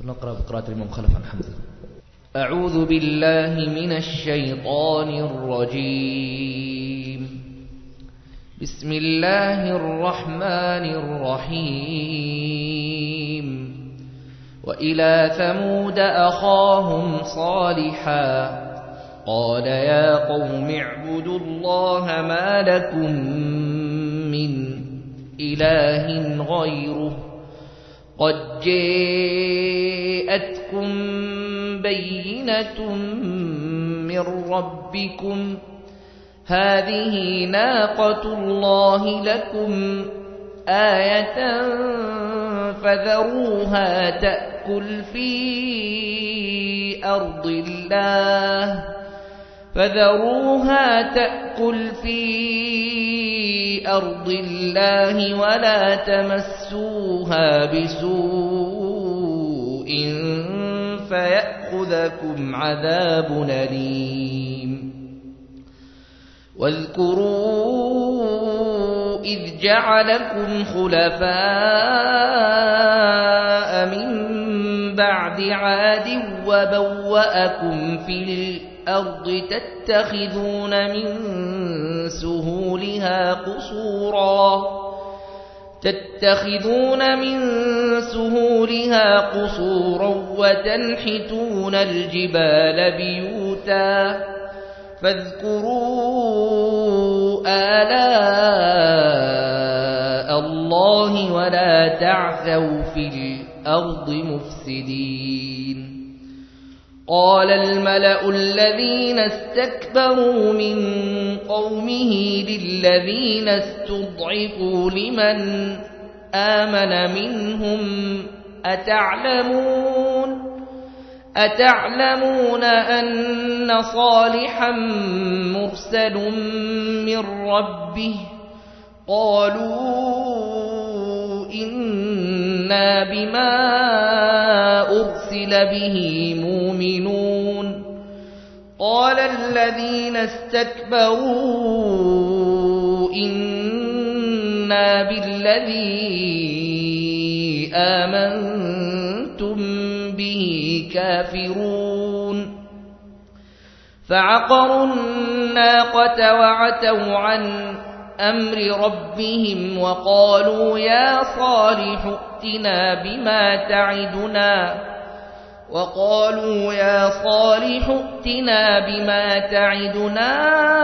نقرأ بقراءة الإمام خلف عن حمزة. أعوذ بالله من الشيطان الرجيم. بسم الله الرحمن الرحيم. وإلى ثمود أخاهم صالحا قال يا قوم اعبدوا الله ما لكم من إله غيره قد جاءتكم بينة من ربكم هذه ناقة الله لكم آية فذروها تأكل في أرض الله ولا تمسوها بسوء فيأخذكم عذاب أليم. واذكروا إذ جعلكم خلفاء من بعد عاد وبوأكم في الأرض تتخذون من سهولها قصورا وتنحتون الجبال بيوتا فاذكروا آلاء الله ولا تعثوا في الأرض مفسدين. قال الملأ الذين استكبروا من قومه للذين استضعفوا لمن آمن منهم أتعلمون أن صالحا مرسل من ربه قالوا إنا بما أرسل به مؤمنون. قال الذين استكبروا إنا بالذي آمنتم به كافرون. فعقروا الناقة وعتوا عن أمر ربهم وقالوا يا صالح ائتنا بما تعدنا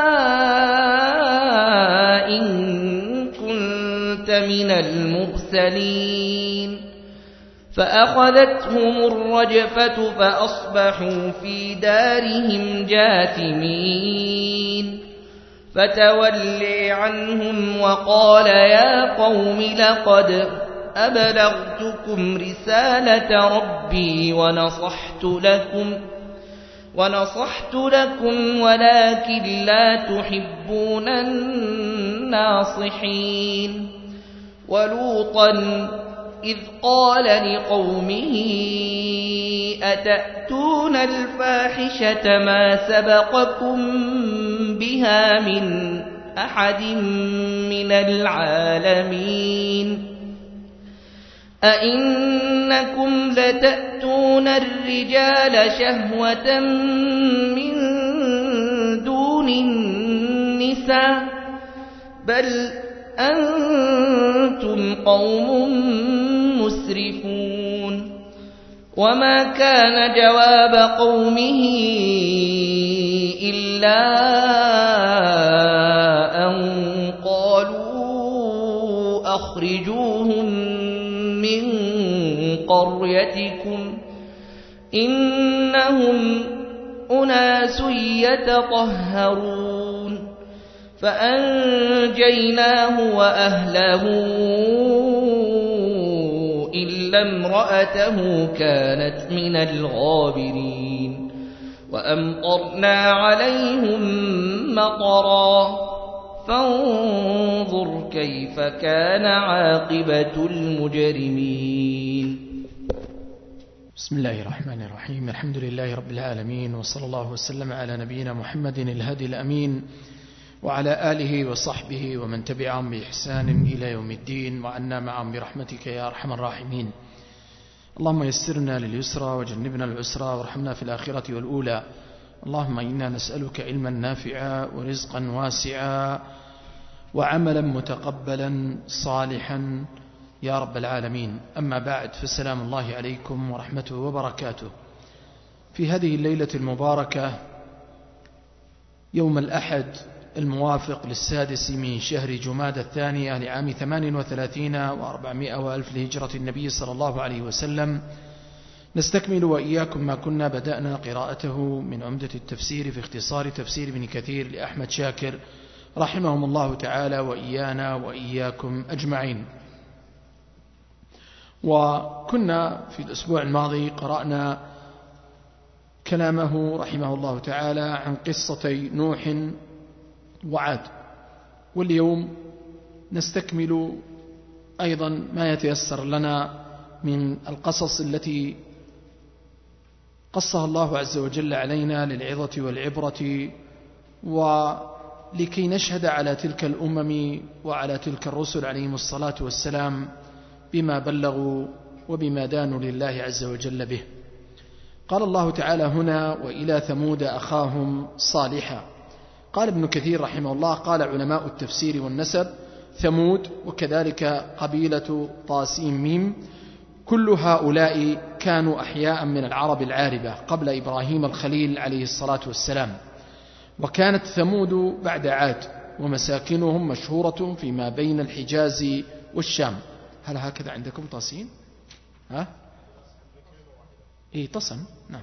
إن كنت من المرسلين. فأخذتهم الرجفة فأصبحوا في دارهم جاثمين. فتولي عنهم وقال يا قوم لقد أبلغتكم رسالة ربي ونصحت لكم ولكن لا تحبون الناصحين. ولوطا إذ قال لقومه أتأتون الفاحشة ما سبقكم بها من أحد من العالمين. أئنكم لتأتون الرجال شهوة من دون النساء بل أنتم قوم مسرفون. وما كان جواب قومه إلا أن قالوا أخرجوهم من قريتكم إنهم أناس يتطهرون. فأنجيناه وأهله إلا امرأته كانت من الغابرين. وأمطرنا عليهم مطرا فانظر كيف كان عاقبة المجرمين. بسم الله الرحمن الرحيم. الحمد لله رب العالمين، وصلى الله وسلم على نبينا محمد الهادي الأمين وعلى آله وصحبه ومن تبعهم بإحسان إلى يوم الدين، وعنا معهم برحمتك يا أرحم الراحمين. اللهم يسرنا لليسرى وجنبنا العسرى وارحمنا في الآخرة والأولى. اللهم إنا نسألك علما نافعا ورزقا واسعا وعملا متقبلا صالحا يا رب العالمين. أما بعد، فالسلام الله عليكم ورحمته وبركاته. في هذه الليلة المباركة يوم الأحد الموافق 6 من شهر جمادى الثانية لعام 38 و400 وألف لهجرة النبي صلى الله عليه وسلم، نستكمل وإياكم ما كنا بدأنا قراءته من عمدة التفسير في اختصار تفسير ابن كثير لأحمد شاكر رحمهم الله تعالى وإيانا وإياكم أجمعين. وكنا في الأسبوع الماضي قرأنا كلامه رحمه الله تعالى عن قصتي نوح وعاد، واليوم نستكمل أيضا ما يتيسر لنا من القصص التي قصها الله عز وجل علينا للعظة والعبرة، ولكي نشهد على تلك الأمم وعلى تلك الرسل عليهم الصلاة والسلام بما بلغوا وبما دانوا لله عز وجل به. قال الله تعالى هنا: وإلى ثمود أخاهم صالحا. قال ابن كثير رحمه الله: قال علماء التفسير والنسب: ثمود وكذلك قبيلة طاسيم ميم، كل هؤلاء كانوا أحياء من العرب العاربة قبل إبراهيم الخليل عليه الصلاة والسلام. وكانت ثمود بعد عاد، ومساكنهم مشهورة فيما بين الحجاز والشام. هل هكذا عندكم طاسين؟ تصم، نعم.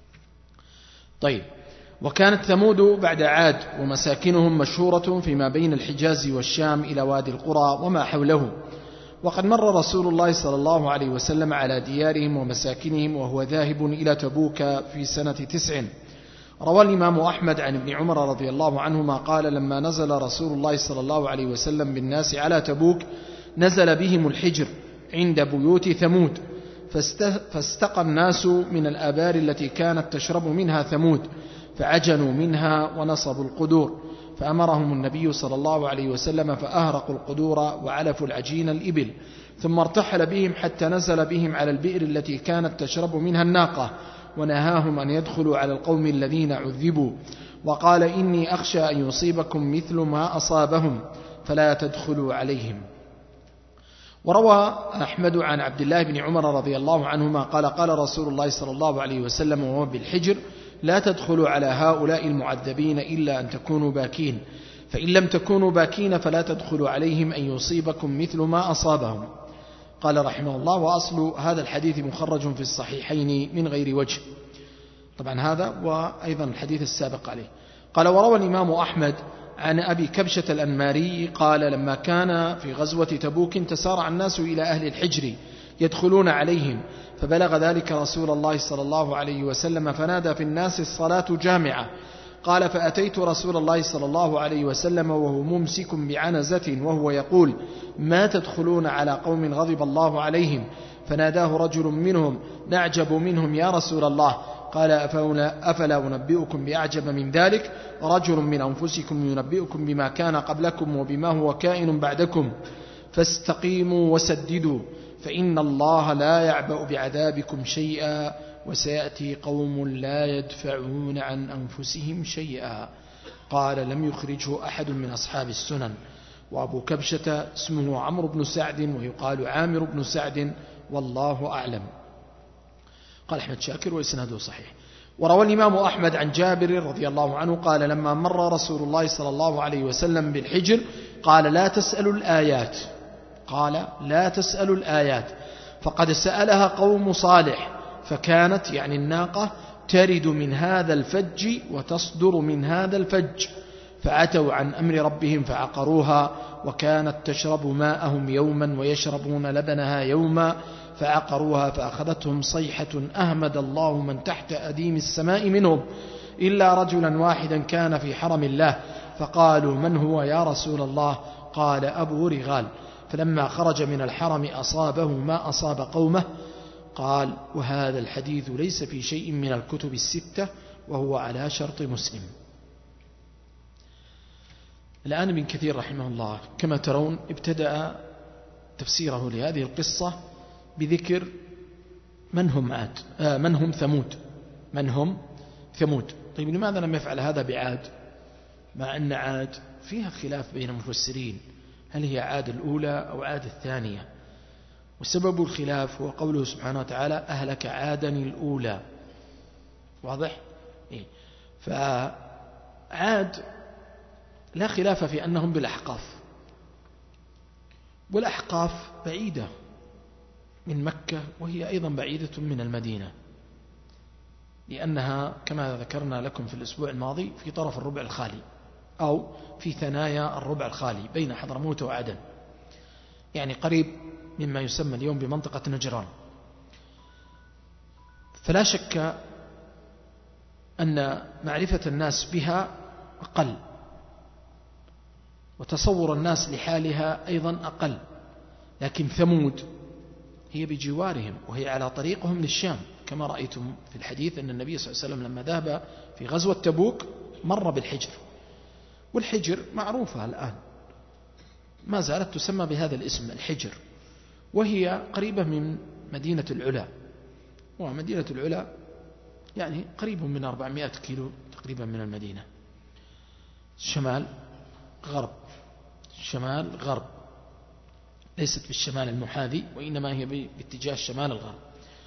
طيب. وكانت ثمود بعد عاد، ومساكنهم مشهورة فيما بين الحجاز والشام إلى وادي القرى وما حوله. وقد مر رسول الله صلى الله عليه وسلم على ديارهم ومساكنهم وهو ذاهب إلى تبوك في سنة 9. روى الإمام أحمد عن ابن عمر رضي الله عنهما قال: لما نزل رسول الله صلى الله عليه وسلم بالناس على تبوك نزل بهم الحجر عند بيوت ثمود، فاستقى الناس من الآبار التي كانت تشرب منها ثمود، فعجنوا منها ونصبوا القدور، فأمرهم النبي صلى الله عليه وسلم فأهرقوا القدور وعلفوا العجين الإبل، ثم ارتحل بهم حتى نزل بهم على البئر التي كانت تشرب منها الناقة، ونهاهم أن يدخلوا على القوم الذين عذبوا، وقال: إني أخشى أن يصيبكم مثل ما أصابهم فلا تدخلوا عليهم. وروى أحمد عن عبد الله بن عمر رضي الله عنهما قال: قال رسول الله صلى الله عليه وسلم وهو بالحجر: لا تدخلوا على هؤلاء المعذبين إلا أن تكونوا باكين، فإن لم تكونوا باكين فلا تدخلوا عليهم أن يصيبكم مثل ما أصابهم. قال رحمه الله: وأصل هذا الحديث مخرج في الصحيحين من غير وجه. طبعا هذا وأيضا الحديث السابق عليه. قال: وروى الإمام أحمد عن أبي كبشة الأنماري قال: لما كان في غزوة تبوك تسارع الناس إلى أهل الحجر يدخلون عليهم، فبلغ ذلك رسول الله صلى الله عليه وسلم فنادى في الناس: الصلاة جامعة. قال: فأتيت رسول الله صلى الله عليه وسلم وهو ممسك بعنزة وهو يقول: ما تدخلون على قوم غضب الله عليهم؟ فناداه رجل منهم: نعجب منهم يا رسول الله. قال: أفلا أنبئكم بأعجب من ذلك؟ رجل من أنفسكم ينبئكم بما كان قبلكم وبما هو كائن بعدكم، فاستقيموا وسددوا، فإن الله لا يعبأ بعذابكم شيئا، وسيأتي قوم لا يدفعون عن أنفسهم شيئا. قال: لم يخرجه أحد من أصحاب السنن. وأبو كبشة اسمه عمرو بن سعد ويقال عامر بن سعد، والله أعلم. قال أحمد شاكر وإسناده صحيح. وروى الإمام أحمد عن جابر رضي الله عنه قال: لما مر رسول الله صلى الله عليه وسلم بالحجر قال: لا تسألوا الآيات. قال: لا تسألوا الآيات، فقد سألها قوم صالح، فكانت يعني الناقة ترد من هذا الفج وتصدر من هذا الفج، فأتوا عن أمر ربهم فعقروها، وكانت تشرب ماءهم يوما ويشربون لبنها يوما، فعقروها فأخذتهم صيحة أهمد الله من تحت أديم السماء منهم إلا رجلا واحدا كان في حرم الله، فقالوا: من هو يا رسول الله؟ قال: أبو رغال. فلما خرج من الحرم أصابه ما أصاب قومه. قال: وهذا الحديث ليس في شيء من الكتب الستة، وهو على شرط مسلم. الآن ابن كثير رحمه الله كما ترون ابتدأ تفسيره لهذه القصة بذكر من هم ثمود. من هم ثمود. طيب لماذا لم يفعل هذا بعاد، مع أن عاد فيها خلاف بين المفسرين، هل هي عاد الأولى أو عاد الثانية؟ وسبب الخلاف هو قوله سبحانه وتعالى أهلك عادا الأولى. واضح؟ فعاد لا خلاف في أنهم بالأحقاف، والأحقاف بعيدة من مكة، وهي أيضا بعيدة من المدينة، لأنها كما ذكرنا لكم في الأسبوع الماضي في طرف الربع الخالي أو في ثنايا الربع الخالي بين حضرموت وعدن، يعني قريب مما يسمى اليوم بمنطقة نجران. فلا شك أن معرفة الناس بها أقل، وتصور الناس لحالها أيضا أقل. لكن ثمود هي بجوارهم، وهي على طريقهم للشام، كما رأيتم في الحديث أن النبي صلى الله عليه وسلم لما ذهب في غزوة تبوك مر بالحجر، والحجر معروفة الآن، ما زالت تسمى بهذا الاسم الحجر، وهي قريبة من مدينة العلا، ومدينة العلا يعني قريب من 400 كيلو تقريبا من المدينة، شمال غرب، شمال غرب، ليست بالشمال المحاذي، وإنما هي باتجاه الشمال الغرب.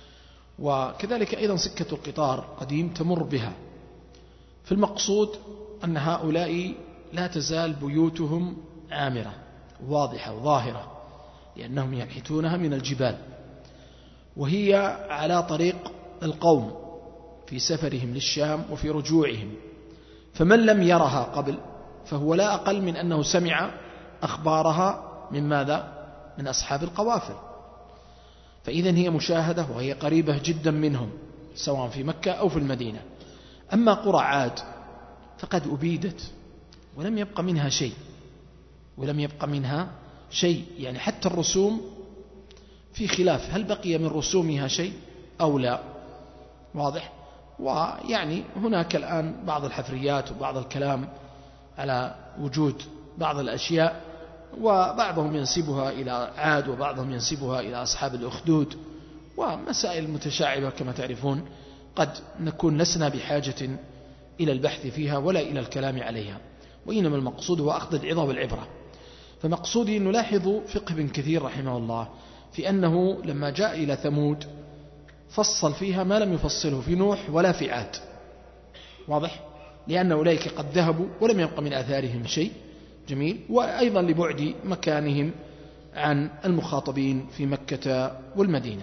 وكذلك أيضا سكة القطار قديم تمر بها. في المقصود أن هؤلاء لا تزال بيوتهم عامرة واضحة وظاهرة، لأنهم ينحتونها من الجبال، وهي على طريق القوم في سفرهم للشام وفي رجوعهم. فمن لم يرها قبل فهو لا أقل من أنه سمع أخبارها من ماذا؟ من أصحاب القوافل. فإذن هي مشاهدة، وهي قريبة جدا منهم سواء في مكة أو في المدينة. أما قرى عاد فقد أبيدت ولم يبق منها شيء، ولم يبق منها شيء، يعني حتى الرسوم في خلاف هل بقي من رسومها شيء أو لا. واضح؟ ويعني هناك الآن بعض الحفريات وبعض الكلام على وجود بعض الأشياء، وبعضهم ينسبها إلى عاد وبعضهم ينسبها إلى أصحاب الأخدود، ومسائل متشعبة كما تعرفون، قد نكون لسنا بحاجة إلى البحث فيها ولا إلى الكلام عليها، وإنما المقصود هو أخذ العظة والعبرة. فمقصودي نلاحظ فقه ابن كثير رحمه الله في أنه لما جاء إلى ثمود فصل فيها ما لم يفصله في نوح ولا في عاد. واضح؟ لأن أولئك قد ذهبوا ولم يبق من آثارهم شيء. جميل. وأيضا لبعد مكانهم عن المخاطبين في مكة والمدينة.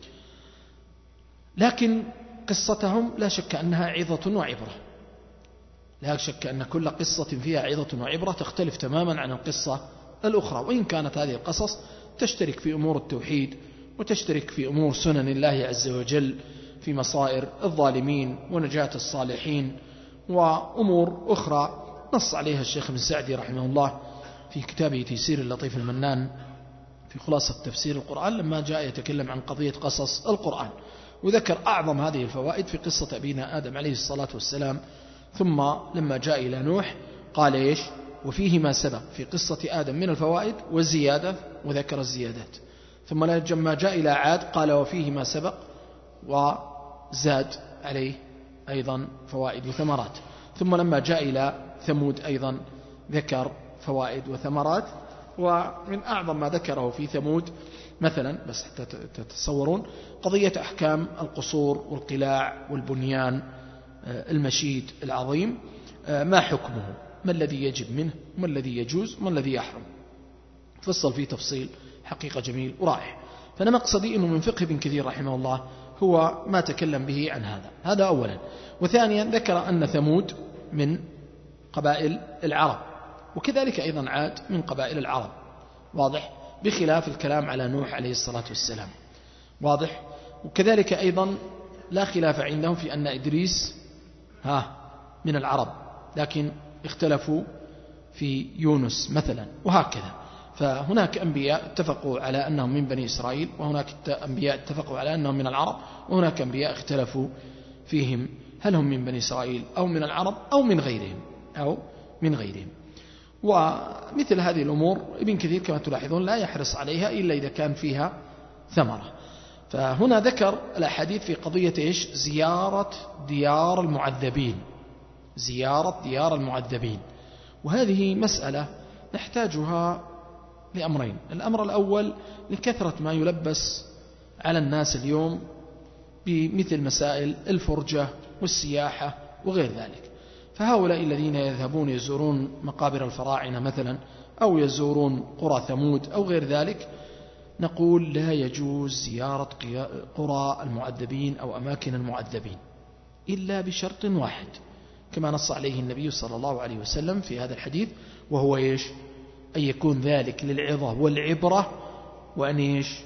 لكن قصتهم لا شك أنها عظة وعبرة، لا شك أن كل قصة فيها عظة وعبرة تختلف تماما عن القصة الأخرى، وإن كانت هذه القصص تشترك في أمور التوحيد وتشترك في أمور سنن الله عز وجل في مصائر الظالمين ونجاة الصالحين، وأمور أخرى نص عليها الشيخ ابن سعدي رحمه الله في كتابه تيسير اللطيف المنان في خلاصة تفسير القرآن، لما جاء يتكلم عن قضية قصص القرآن، وذكر أعظم هذه الفوائد في قصة أبينا آدم عليه الصلاة والسلام. ثم لما جاء إلى نوح قال إيش؟ وفيه ما سبق في قصة آدم من الفوائد والزيادة، وذكر الزيادات. ثم لما جاء إلى عاد قال وفيه ما سبق وزاد عليه أيضا فوائد وثمرات. ثم لما جاء إلى ثمود أيضا ذكر فوائد وثمرات. ومن أعظم ما ذكره في ثمود مثلا، بس حتى تتصورون، قضية أحكام القصور والقلاع والبنيان المشيد العظيم، ما حكمه، ما الذي يجب منه، ما الذي يجوز، ما الذي يحرم، فصل فيه تفصيل حقيقة جميل ورائع. فأنا مقصدي أنه من فقه ابن كثير رحمه الله هو ما تكلم به عن هذا أولا. وثانيا ذكر أن ثمود من قبائل العرب، وكذلك أيضا عاد من قبائل العرب. واضح؟ بخلاف الكلام على نوح عليه الصلاة والسلام. واضح؟ وكذلك أيضا لا خلاف عندهم في أن إدريس من العرب، لكن اختلفوا في يونس مثلا، وهكذا. فهناك أنبياء اتفقوا على أنهم من بني إسرائيل، وهناك أنبياء اتفقوا على أنهم من العرب، وهناك أنبياء اختلفوا فيهم هل هم من بني إسرائيل أو من العرب أو من غيرهم ومثل هذه الأمور ابن كثير كما تلاحظون لا يحرص عليها إلا إذا كان فيها ثمرة. فهنا ذكر الأحاديث في قضية إيش؟ زيارة ديار المعذبين، زيارة ديار المعذبين. وهذه مسألة نحتاجها لأمرين. الأمر الأول لكثرة ما يلبس على الناس اليوم بمثل مسائل الفرجة والسياحة وغير ذلك. فهؤلاء الذين يذهبون يزورون مقابر الفراعنة مثلا، أو يزورون قرى ثمود أو غير ذلك، نقول لا يجوز زيارة قرى المعذبين أو أماكن المعذبين إلا بشرط واحد، كما نص عليه النبي صلى الله عليه وسلم في هذا الحديث، وهو إيش؟ أن يكون ذلك للعظة والعبرة، وأن إيش؟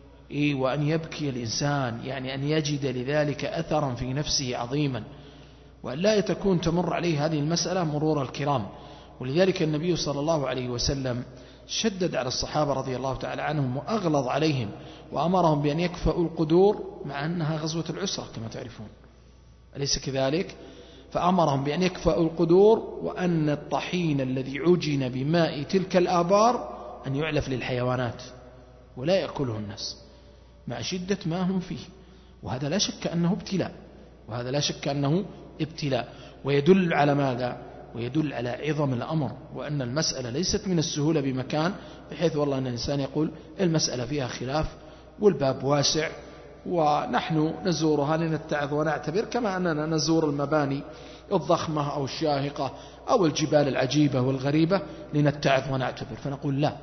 وأن يبكي الإنسان، يعني أن يجد لذلك أثرا في نفسه عظيما، وأن لا تكون تمر عليه هذه المسألة مرور الكرام. ولذلك النبي صلى الله عليه وسلم شدد على الصحابة رضي الله تعالى عنهم وأغلظ عليهم، وأمرهم بأن يكفأوا القدور، مع أنها غزوة العسرة كما تعرفون، أليس كذلك؟ فأمرهم بأن يكفأوا القدور، وأن الطحين الذي عجن بماء تلك الآبار أن يعلف للحيوانات ولا يأكله الناس، مع شدة ما هم فيه. وهذا لا شك أنه ابتلاء، وهذا لا شك أنه ابتلاء، ويدل على ماذا؟ ويدل على عظم الأمر، وأن المسألة ليست من السهولة بمكان، بحيث والله أن الإنسان يقول المسألة فيها خلاف والباب واسع ونحن نزورها لنتعظ ونعتبر، كما أننا نزور المباني الضخمة أو الشاهقة أو الجبال العجيبة والغريبة لنتعظ ونعتبر. فنقول لا،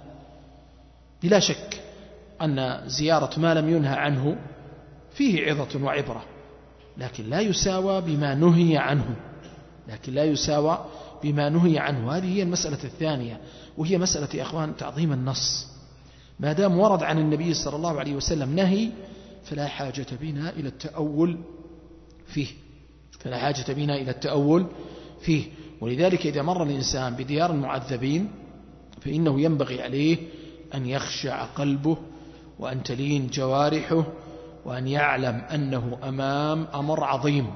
بلا شك أن زيارة ما لم ينهى عنه فيه عظة وعبرة، لكن لا يساوى بما نهي عنه، لكن لا يساوى بما نهي عنه. هذه هي المسألة الثانية، وهي مسألة يا أخوان تعظيم النص. ما دام ورد عن النبي صلى الله عليه وسلم نهي، فلا حاجة بنا إلى التأول فيه، فلا حاجة بنا إلى التأول فيه. ولذلك إذا مر الإنسان بديار المعذبين فإنه ينبغي عليه أن يخشع قلبه، وأن تلين جوارحه، وأن يعلم أنه أمام أمر عظيم،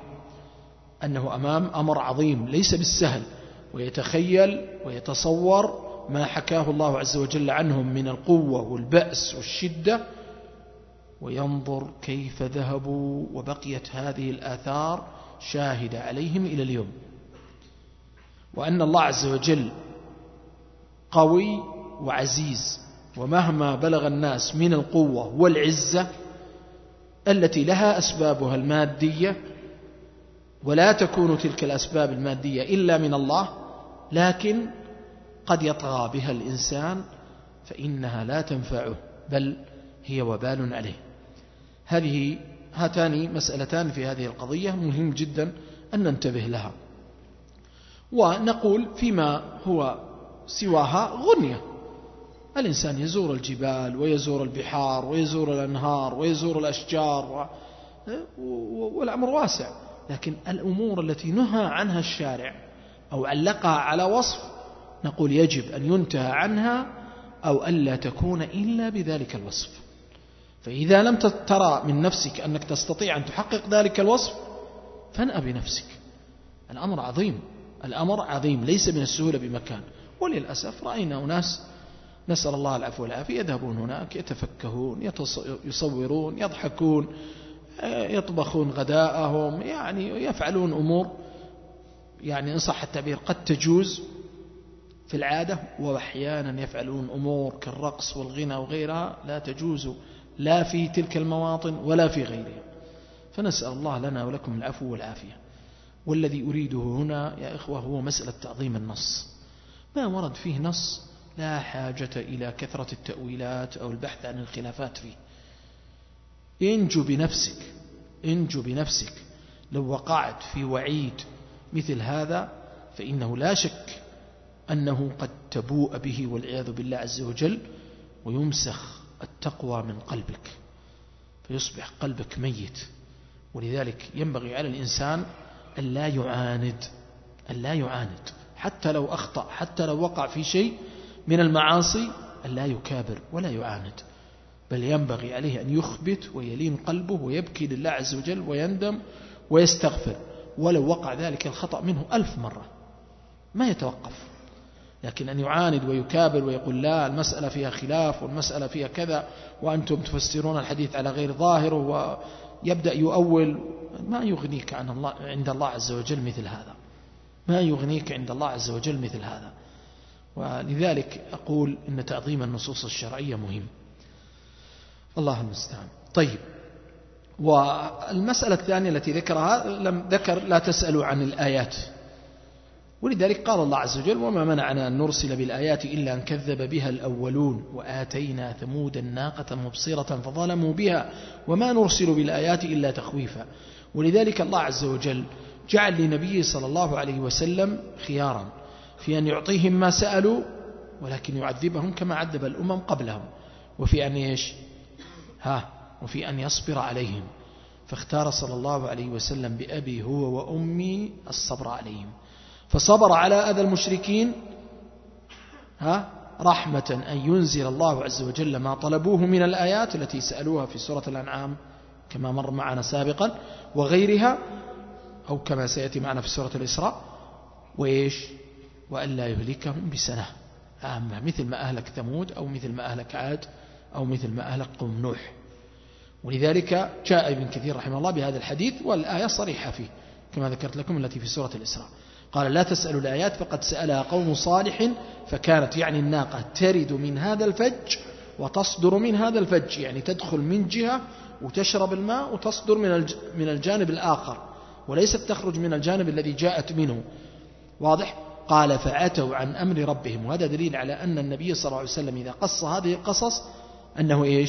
أنه أمام أمر عظيم ليس بالسهل، ويتخيل ويتصور ما حكاه الله عز وجل عنهم من القوة والبأس والشدة، وينظر كيف ذهبوا وبقيت هذه الآثار شاهدة عليهم إلى اليوم، وأن الله عز وجل قوي وعزيز، ومهما بلغ الناس من القوة والعزة التي لها أسبابها المادية، ولا تكون تلك الأسباب المادية إلا من الله، لكن قد يطغى بها الإنسان فإنها لا تنفعه، بل هي وبال عليه. هاتان مسألتان في هذه القضية مهم جدا أن ننتبه لها. ونقول فيما هو سواها غنية، الإنسان يزور الجبال ويزور البحار ويزور الأنهار ويزور الأشجار والأمر واسع، لكن الأمور التي نهى عنها الشارع أو علقها على وصف نقول يجب أن ينتهى عنها، أو ألا تكون إلا بذلك الوصف. فإذا لم ترى من نفسك أنك تستطيع أن تحقق ذلك الوصف فانأ بنفسك. الأمر عظيم، الأمر عظيم ليس من السهولة بمكان. وللأسف رأينا أناس نسأل الله العفو والعافية يذهبون هناك يتفكهون، يصورون، يضحكون، يطبخون غداءهم، يعني يفعلون أمور يعني إن صح التعبير قد تجوز في العادة، وأحيانا يفعلون أمور كالرقص والغنى وغيرها لا تجوز لا في تلك المواطن ولا في غيرها. فنسأل الله لنا ولكم العفو والعافية. والذي أريده هنا يا إخوة هو مسألة تعظيم النص. ما ورد فيه نص لا حاجة إلى كثرة التأويلات أو البحث عن الخلافات فيه. انجو بنفسك لو وقعت في وعيد مثل هذا فإنه لا شك أنه قد تبوء به والعياذ بالله عز وجل، ويمسخ التقوى من قلبك فيصبح قلبك ميت. ولذلك ينبغي على الإنسان أن لا يعاند حتى لو أخطأ، حتى لو وقع في شيء من المعاصي، أن لا يكابر ولا يعاند، بل ينبغي عليه أن يخبت ويلين قلبه ويبكي لله عز وجل ويندم ويستغفر، ولو وقع ذلك الخطأ منه 1000 مرة ما يتوقف. لكن أن يعاند ويكابر ويقول لا المسألة فيها خلاف والمسألة فيها كذا وأنتم تفسرون الحديث على غير ظاهره ويبدأ يؤول، ما يغنيك عن الله عند الله عز وجل مثل هذا، ما يغنيك عند الله عز وجل مثل هذا. ولذلك أقول إن تعظيم النصوص الشرعية مهم. الله المستعان. طيب، والمسألة الثانية التي ذكرها لم ذكر لا تسألوا عن الآيات، ولذلك قال الله عز وجل وما منعنا أن نرسل بالآيات إلا أن كذب بها الأولون وآتينا ثمود الناقة مبصرة فظلموا بها وما نرسل بالآيات إلا تخويفا. ولذلك الله عز وجل جعل لنبيه صلى الله عليه وسلم خيارا في أن يعطيهم ما سألوا ولكن يعذبهم كما عذب الأمم قبلهم، وفي أن وفي أن يصبر عليهم، فاختار صلى الله عليه وسلم بأبي هو وأمي الصبر عليهم، فصبر على أذى المشركين رحمة أن ينزل الله عز وجل ما طلبوه من الآيات التي سألوها في سورة الأنعام كما مر معنا سابقا وغيرها، أو كما سيأتي معنا في سورة الإسراء، وألا يهلكهم بسنة عامة مثل ما أهلك ثمود أو مثل ما أهلك عاد أو مثل ما أهلك قوم نوح. ولذلك جاء ابن كثير رحمه الله بهذا الحديث والآية صريحة فيه كما ذكرت لكم التي في سورة الإسراء، قال لا تسألوا الآيات فقد سألها قوم صالح فكانت، يعني الناقة ترد من هذا الفج وتصدر من هذا الفج، يعني تدخل من جهة وتشرب الماء وتصدر من الجانب الآخر وليست تخرج من الجانب الذي جاءت منه. واضح؟ قال فعتوا عن أمر ربهم، وهذا دليل على أن النبي صلى الله عليه وسلم إذا قص هذه القصص أنه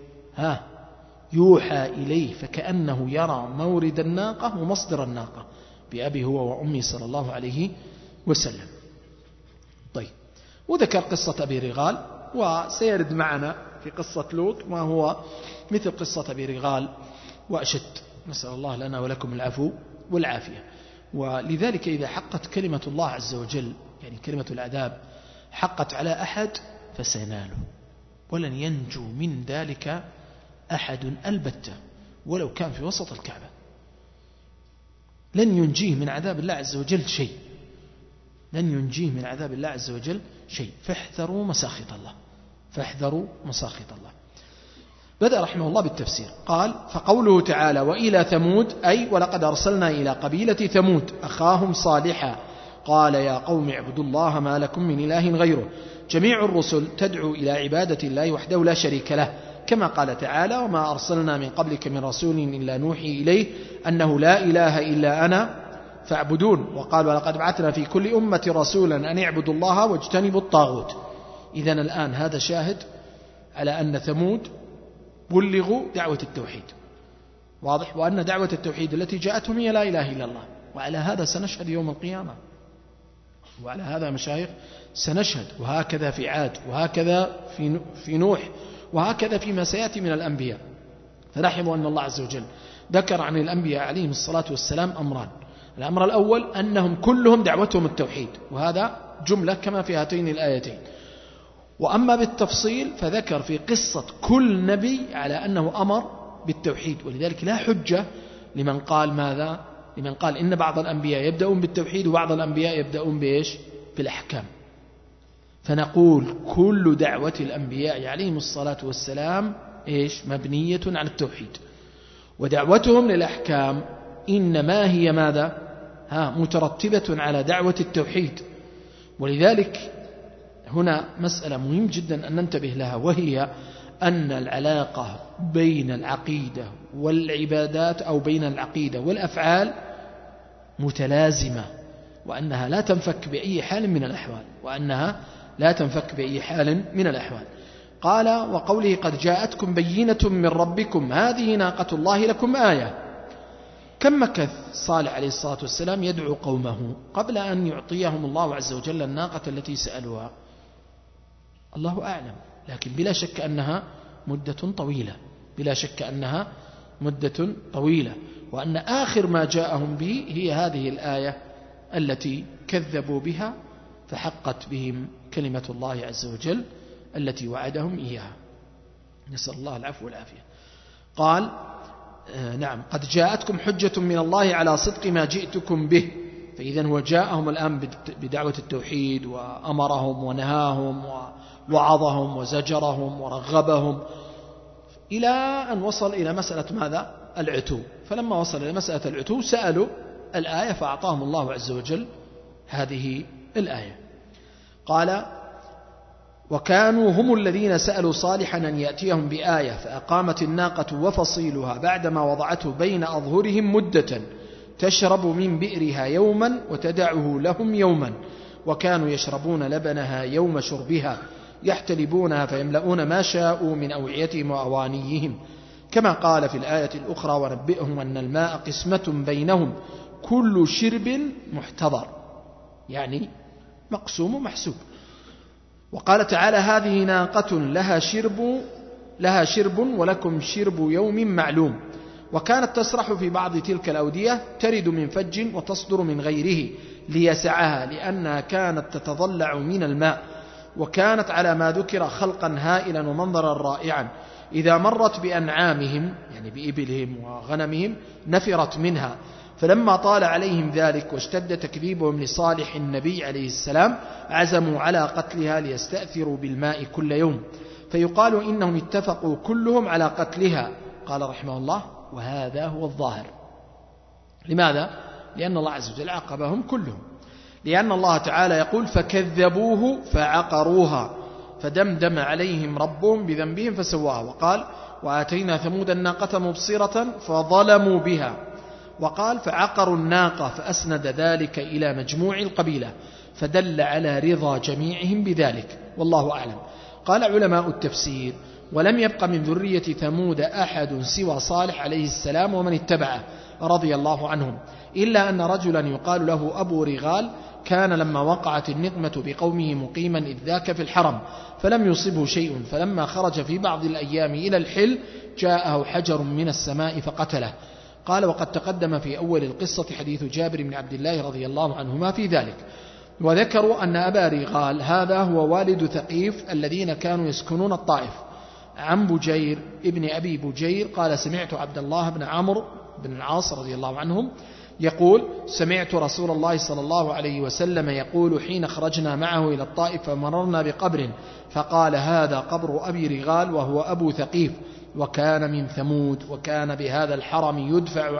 يوحى إليه، فكأنه يرى مورد الناقة ومصدر الناقة بأبي هو وأمي صلى الله عليه وسلم. طيب، وذكر قصة أبي رغال، وسيرد معنا في قصة لوط ما هو مثل قصة أبي رغال وأشد، نسأل الله لنا ولكم العفو والعافية. ولذلك إذا حقت كلمة الله عز وجل، يعني كلمة العذاب، حقت على أحد فسيناله، ولن ينجو من ذلك أحد البتة ولو كان في وسط الكعبة، لن ينجيه من عذاب الله عز وجل شيء، لن ينجيه من عذاب الله عز وجل شيء. فاحذروا مساخط الله، فاحذروا مساخط الله. بدأ رحمه الله بالتفسير، قال فقوله تعالى وإلى ثمود، أي ولقد أرسلنا إلى قبيلة ثمود أخاهم صالحا قال يا قوم اعبدوا الله ما لكم من إله غيره. جميع الرسل تدعو إلى عبادة الله وحده لا شريك له، كما قال تعالى وما أرسلنا من قبلك من رسول إلا نوحي إليه أنه لا إله إلا أنا فاعبدون. وقال ولقد بعثنا في كل أمة رسولا أن اعبدوا الله واجتنبوا الطاغوت. إذن الآن هذا شاهد على أن ثمود بلغوا دعوة التوحيد، واضح، وأن دعوة التوحيد التي جاءتهم هي لا إله إلا الله. وعلى هذا سنشهد يوم القيامة، وعلى هذا مشايخ سنشهد، وهكذا في عاد، وهكذا في نوح، وهكذا فيما سيأتي من الأنبياء. فلاحظوا أن الله عز وجل ذكر عن الأنبياء عليهم الصلاة والسلام أمران. الأمر الأول أنهم كلهم دعوتهم التوحيد، وهذا جملة كما في هاتين الآيتين. وأما بالتفصيل فذكر في قصة كل نبي على أنه أمر بالتوحيد. ولذلك لا حجة لمن قال ماذا؟ لمن قال إن بعض الأنبياء يبدأون بالتوحيد وبعض الأنبياء يبدأون بإيش؟ بالأحكام. فنقول كل دعوة الأنبياء عليهم الصلاة والسلام إيش؟ مبنية على التوحيد، ودعوتهم للأحكام إنما هي ماذا؟ مترتبة على دعوة التوحيد. ولذلك هنا مسألة مهم جدا أن ننتبه لها، وهي أن العلاقة بين العقيدة والعبادات أو بين العقيدة والأفعال متلازمة، وأنها لا تنفك بأي حال من الأحوال، وأنها لا تنفك بأي حال من الأحوال. قال وقوله قد جاءتكم بينة من ربكم هذه ناقة الله لكم آية. كم مكث صالح عليه الصلاة والسلام يدعو قومه قبل أن يعطيهم الله عز وجل الناقة التي سألوها؟ الله أعلم، لكن بلا شك أنها مدة طويلة، بلا شك أنها مدة طويلة، وأن آخر ما جاءهم به هي هذه الآية التي كذبوا بها فحقت بهم كلمة الله عز وجل التي وعدهم إياها، نسأل الله العفو والعافية. قال نعم قد جاءتكم حجة من الله على صدق ما جئتكم به، فإذا هو جاءهم الآن بدعوة التوحيد وأمرهم ونهاهم ووعظهم وزجرهم ورغبهم إلى أن وصل إلى مسألة ماذا؟ العتو. فلما وصل إلى مسألة العتو سألوا الآية فأعطاهم الله عز وجل هذه الآية. قال وكانوا هم الذين سألوا صالحا أن يأتيهم بآية فأقامت الناقة وفصيلها بعدما وضعته بين أظهرهم مدة تشرب من بئرها يوما وتدعه لهم يوما وكانوا يشربون لبنها يوم شربها يحتلبونها فيملؤون ما شاءوا من أوعيتهم وأوانيهم كما قال في الآية الأخرى ونبئهم أن الماء قسمة بينهم كل شرب محتضر يعني مقسوم ومحسوب. وقال تعالى هذه ناقة لها شرب ولكم شرب يوم معلوم. وكانت تسرح في بعض تلك الأودية ترد من فج وتصدر من غيره ليسعها لأنها كانت تتضلع من الماء وكانت على ما ذكر خلقا هائلا ومنظرا رائعا إذا مرت بأنعامهم يعني بإبلهم وغنمهم نفرت منها. فلما طال عليهم ذلك واشتد تكذيبهم لصالح النبي عليه السلام عزموا على قتلها ليستأثروا بالماء كل يوم فيقال إنهم اتفقوا كلهم على قتلها. قال رحمه الله وهذا هو الظاهر. لماذا؟ لأن الله عز وجل عاقبهم كلهم لأن الله تعالى يقول فكذبوه فعقروها فدمدم عليهم ربهم بذنبهم فسواها. وقال وآتينا ثمود الناقة مبصرة فظلموا بها. وقال فعقروا الناقة فأسند ذلك إلى مجموع القبيلة فدل على رضا جميعهم بذلك والله أعلم. قال علماء التفسير ولم يبق من ذرية ثمود أحد سوى صالح عليه السلام ومن اتبعه رضي الله عنهم إلا أن رجلا يقال له أبو رغال كان لما وقعت النقمة بقومه مقيما إذ ذاك في الحرم فلم يصبه شيء فلما خرج في بعض الأيام إلى الحل جاءه حجر من السماء فقتله. قال وقد تقدم في أول القصة حديث جابر بن عبد الله رضي الله عنهما في ذلك. وذكروا أن أبا رغال هذا هو والد ثقيف الذين كانوا يسكنون الطائف عن بجير ابن أبي بجير قال سمعت عبد الله بن عمرو بن العاص رضي الله عنهم يقول سمعت رسول الله صلى الله عليه وسلم يقول حين خرجنا معه إلى الطائف فمررنا بقبر فقال هذا قبر أبي رغال وهو أبو ثقيف وكان من ثمود وكان بهذا الحرم يدفع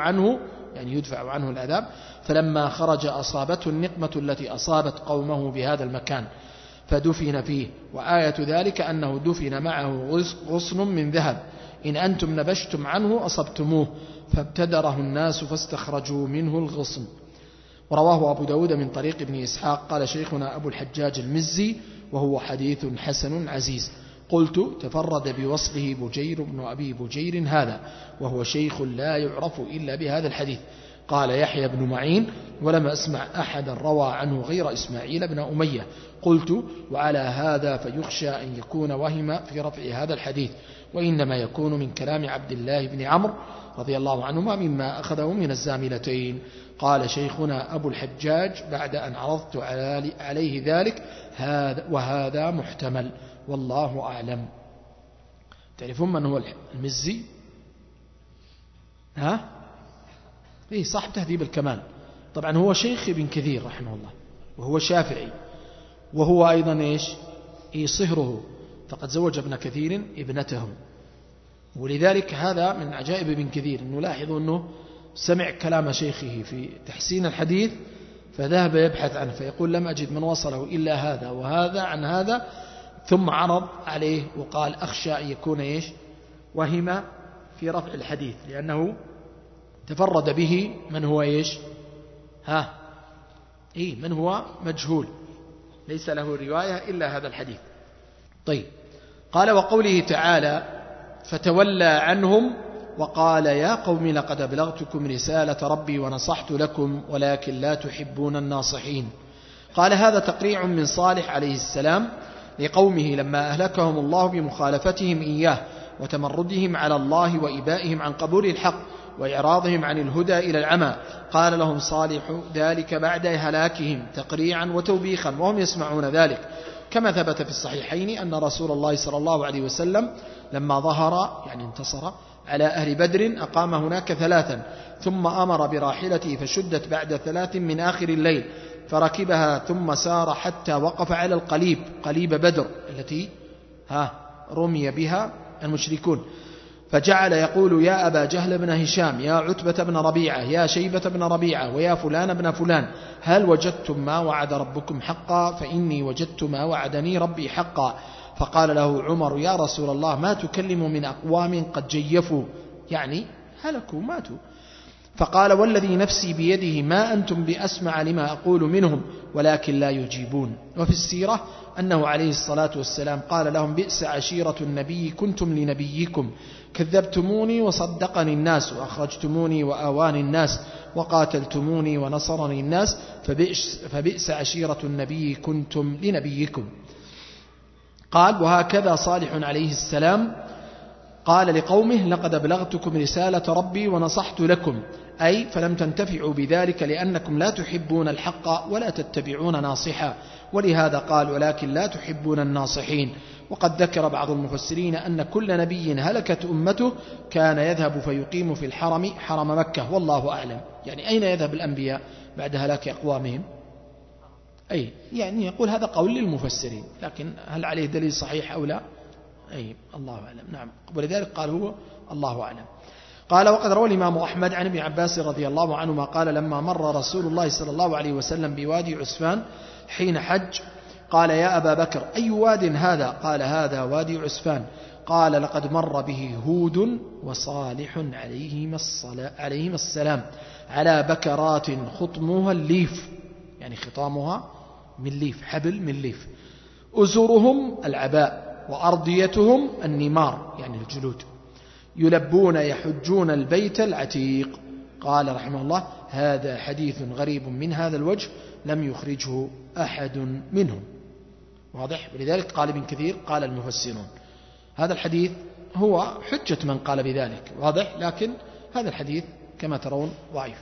عنه العذاب فلما خرج أصابته النقمة التي أصابت قومه بهذا المكان فدفن فيه. وآية ذلك أنه دفن معه غصن من ذهب إن أنتم نبشتم عنه أصبتموه فابتدره الناس فاستخرجوا منه الغصن. ورواه أبو داود من طريق ابن إسحاق قال شيخنا أبو الحجاج المزي وهو حديث حسن عزيز. قلت تفرد بوصفه بجير بن أبي بجير هذا وهو شيخ لا يعرف إلا بهذا الحديث. قال يحيى بن معين ولم أسمع أحدا روى عنه غير إسماعيل بن أمية. قلت وعلى هذا فيخشى أن يكون وهم في رفع هذا الحديث وإنما يكون من كلام عبد الله بن عمرو رضي الله عنهما مما أخذه من الزاملتين. قال شيخنا أبو الحجاج بعد أن عرضت عليه ذلك وهذا محتمل والله أعلم. تعرفون من هو المزي؟ إيه صاحب تهذيب الكمال. طبعا هو شيخ ابن كثير رحمه الله وهو شافعي وهو أيضا صهره فقد زوج ابن كثير ابنته. ولذلك هذا من عجائب ابن كثير أنه لاحظوا أنه سمع كلام شيخه في تحسين الحديث فذهب يبحث عنه فيقول لم أجد من وصله إلا هذا وهذا عن هذا ثم عرض عليه وقال أخشى أن يكون وهم في رفع الحديث لأنه تفرد به من هو من هو مجهول ليس له رواية إلا هذا الحديث. طيب قال وقوله تعالى فتولى عنهم وقال يا قوم لقد أبلغتكم رسالة ربي ونصحت لكم ولكن لا تحبون الناصحين. قال هذا تقريع من صالح عليه السلام لقومه لما أهلكهم الله بمخالفتهم إياه وتمردهم على الله وإبائهم عن قبول الحق وإعراضهم عن الهدى إلى العمى. قال لهم صالح ذلك بعد هلاكهم تقريعا وتوبيخا وهم يسمعون ذلك كما ثبت في الصحيحين أن رسول الله صلى الله عليه وسلم لما ظهر انتصر على أهل بدر أقام هناك 3 ثم أمر براحلته فشدت بعد 3 من آخر الليل فركبها ثم سار حتى وقف على القليب، قليب بدر التي رمي بها المشركون، فجعل يقول يا أبا جهل بن هشام، يا عتبة بن ربيعة، يا شيبة بن ربيعة، ويا فلان بن فلان، هل وجدتم ما وعد ربكم حقا؟ فإني وجدت ما وعدني ربي حقا. فقال له عمر يا رسول الله ما تكلم من أقوام قد جيفوا، يعني هلكوا ماتوا. فقال والذي نفسي بيده ما أنتم بأسمع لما أقول منهم ولكن لا يجيبون. وفي السيرة أنه عليه الصلاة والسلام قال لهم بئس عشيرة النبي كنتم لنبيكم، كذبتموني وصدقني الناس، وأخرجتموني وآواني الناس، وقاتلتموني ونصرني الناس، فبئس عشيرة النبي كنتم لنبيكم. قال وهكذا صالح عليه السلام قال لقومه لقد أبلغتكم رسالة ربي ونصحت لكم، أي فلم تنتفعوا بذلك لأنكم لا تحبون الحق ولا تتبعون ناصحا، ولهذا قال ولكن لا تحبون الناصحين. وقد ذكر بعض المفسرين أن كل نبي هلكت أمته كان يذهب فيقيم في الحرم، حرم مكة، والله أعلم. يعني أين يذهب الأنبياء بعد هلاك أقوامهم؟ أي يعني يقول هذا قول للمفسرين، لكن هل عليه دليل صحيح أو لا؟ أي الله أعلم. نعم، ولذلك قال هو الله أعلم. قال وقد روى الإمام أحمد عن ابن عباس رضي الله عنهما قال لما مر رسول الله صلى الله عليه وسلم بوادي عسفان حين حج قال يا أبا بكر أي واد هذا؟ قال هذا وادي عسفان. قال لقد مر به هود وصالح عليهما السلام على بكرات خطمها الليف، يعني خطامها من ليف، حبل من ليف، أزرهم العباء وأرضيتهم النمار يعني الجلود، يلبون يحجون البيت العتيق. قال رحمه الله هذا حديث غريب من هذا الوجه لم يخرجه أحد منهم. واضح؟ ولذلك قال ابن كثير قال المفسرون هذا الحديث هو حجة من قال بذلك، واضح، لكن هذا الحديث كما ترون ضعيف.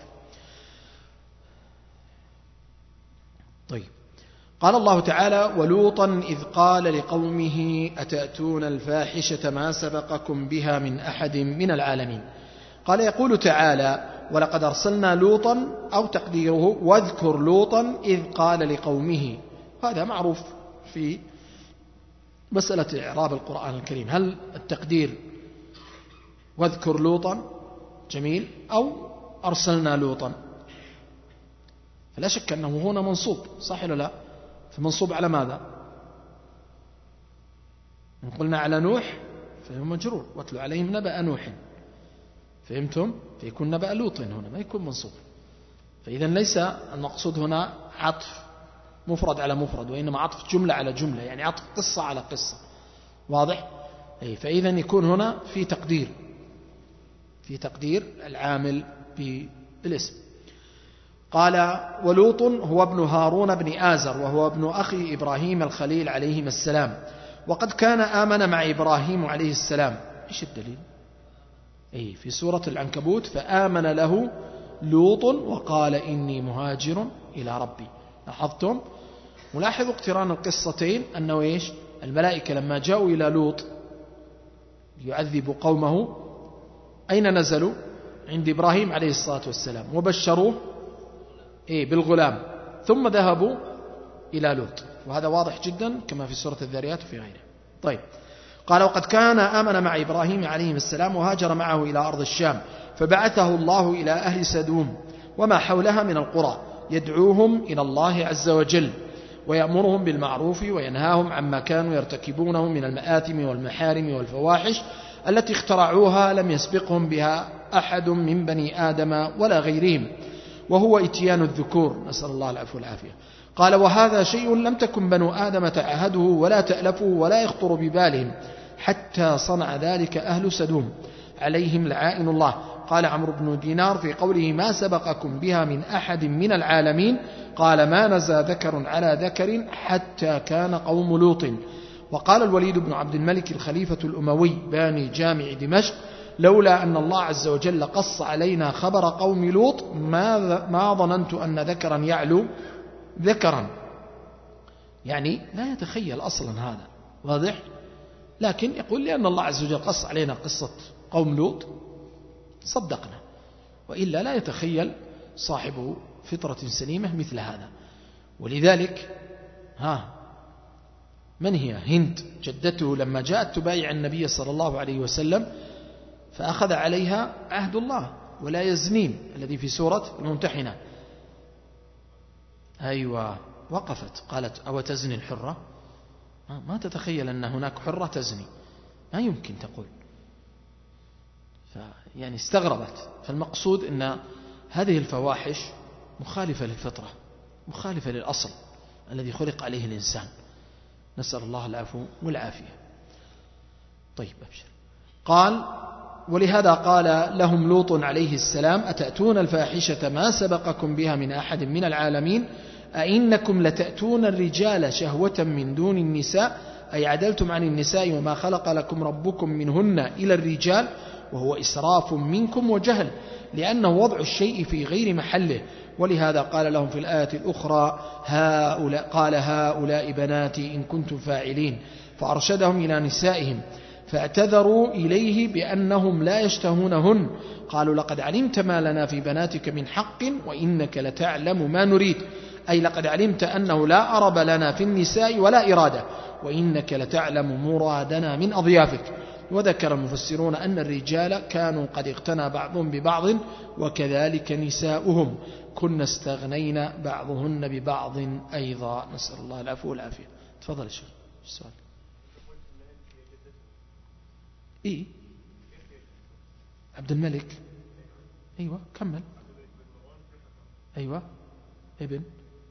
طيب، قال الله تعالى ولوطا إذ قال لقومه أتأتون الفاحشة ما سبقكم بها من أحد من العالمين. قال يقول تعالى ولقد أرسلنا لوطا، أو تقديره واذكر لوطا إذ قال لقومه. هذا معروف في مسألة إعراب القرآن الكريم، هل التقدير واذكر لوطا جميل أو أرسلنا لوطا؟ فلا شك أنه هنا منصوب، صح ولا لا؟ فمنصوب على ماذا؟ إن قلنا على نوح فهو مجرور، واتل عليهم نبأ نوح، فهمتم؟ فيكون نبأ لوط هنا ما يكون منصوب. فإذا ليس المقصود هنا عطف مفرد على مفرد، وإنما عطف جملة على جملة، يعني عطف قصة على قصة. واضح؟ فإذا يكون هنا في تقدير العامل بالاسم. قال ولوط هو ابن هارون بن آزر، وهو ابن أخي إبراهيم الخليل عليهما السلام، وقد كان آمن مع إبراهيم عليه السلام. إيش الدليل؟ في سورة العنكبوت فآمن له لوط وقال إني مهاجر إلى ربي. لاحظتم؟ ملاحظ اقتران القصتين أنه إيش؟ الملائكة لما جاءوا إلى لوط يعذب قومه أين نزلوا؟ عند إبراهيم عليه الصلاة والسلام، وبشروه بالغلام، ثم ذهبوا إلى لوط، وهذا واضح جدا كما في سورة الذاريات وفي غيره. طيب، قال وقد كان آمن مع إبراهيم عليه السلام وهاجر معه إلى أرض الشام، فبعثه الله إلى أهل سدوم وما حولها من القرى يدعوهم إلى الله عز وجل ويأمرهم بالمعروف وينهاهم عما كانوا يرتكبونه من المآثم والمحارم والفواحش التي اخترعوها لم يسبقهم بها أحد من بني آدم ولا غيرهم، وهو إتيان الذكور، نسأل الله العفو والعافية. قال وهذا شيء لم تكن بنو آدم تعهده ولا تألفه ولا يخطر ببالهم حتى صنع ذلك أهل سدوم عليهم لعائن الله. قال عمرو بن دينار في قوله ما سبقكم بها من أحد من العالمين، قال ما نزى ذكر على ذكر حتى كان قوم لوط. وقال الوليد بن عبد الملك الخليفة الأموي باني جامع دمشق لولا أن الله عز وجل قص علينا خبر قوم لوط ما ظننت أن ذكرا يعلو ذكرا، يعني لا يتخيل أصلا هذا، واضح؟ لكن يقول لأن الله عز وجل قص علينا قصة قوم لوط صدقنا، وإلا لا يتخيل صاحب فطرة سليمة مثل هذا. ولذلك من هي هند جدته لما جاءت تبايع النبي صلى الله عليه وسلم فأخذ عليها عهد الله ولا يزنين الذي في سورة الممتحنة. أيوة، وقفت قالت أو تزني الحرة؟ ما تتخيل أن هناك حرة تزني، ما يمكن تقول، يعني استغربت. فالمقصود أن هذه الفواحش مخالفة للفطرة، مخالفة للأصل الذي خلق عليه الإنسان، نسأل الله العفو والعافية. طيب أبشر. قال ولهذا قال لهم لوط عليه السلام أتأتون الفاحشة ما سبقكم بها من أحد من العالمين أئنكم لتأتون الرجال شهوة من دون النساء أي عدلتم عن النساء وما خلق لكم ربكم منهن إلى الرجال وهو إسراف منكم وجهل لأنه وضع الشيء في غير محله. ولهذا قال لهم في الآية الأخرى قال هؤلاء بناتي إن كنتم فاعلين فأرشدهم إلى نسائهم فاعتذروا إليه بأنهم لا يشتهونهن قالوا لقد علمت ما لنا في بناتك من حق وإنك لتعلم ما نريد أي لقد علمت أنه لا أرب لنا في النساء ولا إرادة وإنك لتعلم مرادنا من أضيافك. وذكر المفسرون أن الرجال كانوا قد اقتنى بعضهم ببعض وكذلك نساؤهم كنا استغنينا بعضهن ببعض أيضا، نسأل الله العفو والعافية. تفضل يا شيخ السؤال. إيه عبد الملك، أيوة كمل. أيوة ابن،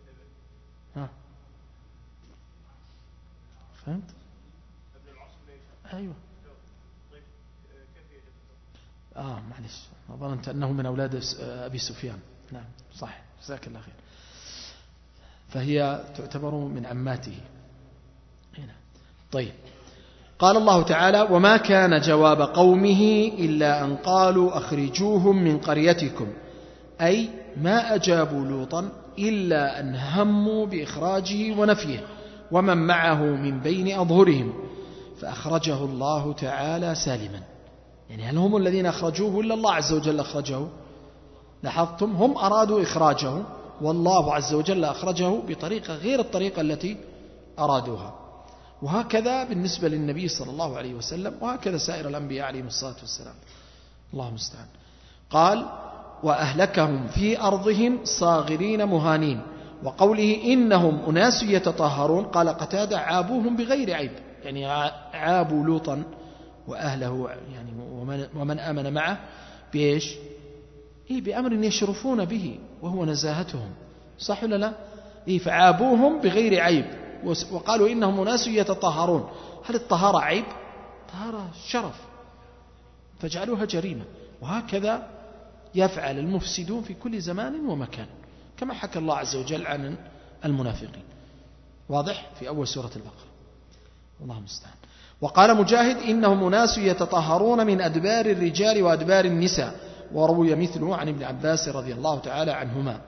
فهمت؟ أيوة. معلش ظننت أنه من أولاد أبي سفيان. نعم صح، جزاك الله خير. فهي تعتبر من عماته هنا. طيب قال الله تعالى وما كان جواب قومه إلا أن قالوا أخرجوهم من قريتكم أي ما أجابوا لوطا إلا أن هموا بإخراجه ونفيه ومن معه من بين أظهرهم فأخرجه الله تعالى سالما. يعني هل هم الذين أخرجوه ولا الله عز وجل أخرجه؟ لاحظتم هم أرادوا إخراجه والله عز وجل أخرجه بطريقة غير الطريقة التي أرادوها. وهكذا بالنسبة للنبي صلى الله عليه وسلم وهكذا سائر الأنبياء عليهم الصلاة والسلام. الله المستعان. قال وأهلكهم في أرضهم صاغرين مهانين. وقوله إنهم أناس يتطهرون قال قتادة عابوهم بغير عيب، يعني عابوا لوطا وأهله يعني ومن آمن معه بإيش؟ بأمر يشرفون به وهو نزاهتهم، صح ولا لا؟ فعابوهم بغير عيب وقالوا إنهم أناس يتطهرون. هل الطهارة عيب؟ طهارة شرف، فاجعلوها جريمة. وهكذا يفعل المفسدون في كل زمان ومكان كما حكى الله عز وجل عن المنافقين، واضح في أول سورة البقرة. الله المستعان. وقال مجاهد إنهم أناس يتطهرون من أدبار الرجال وأدبار النساء، وروي مثله عن ابن عباس رضي الله تعالى عنهما.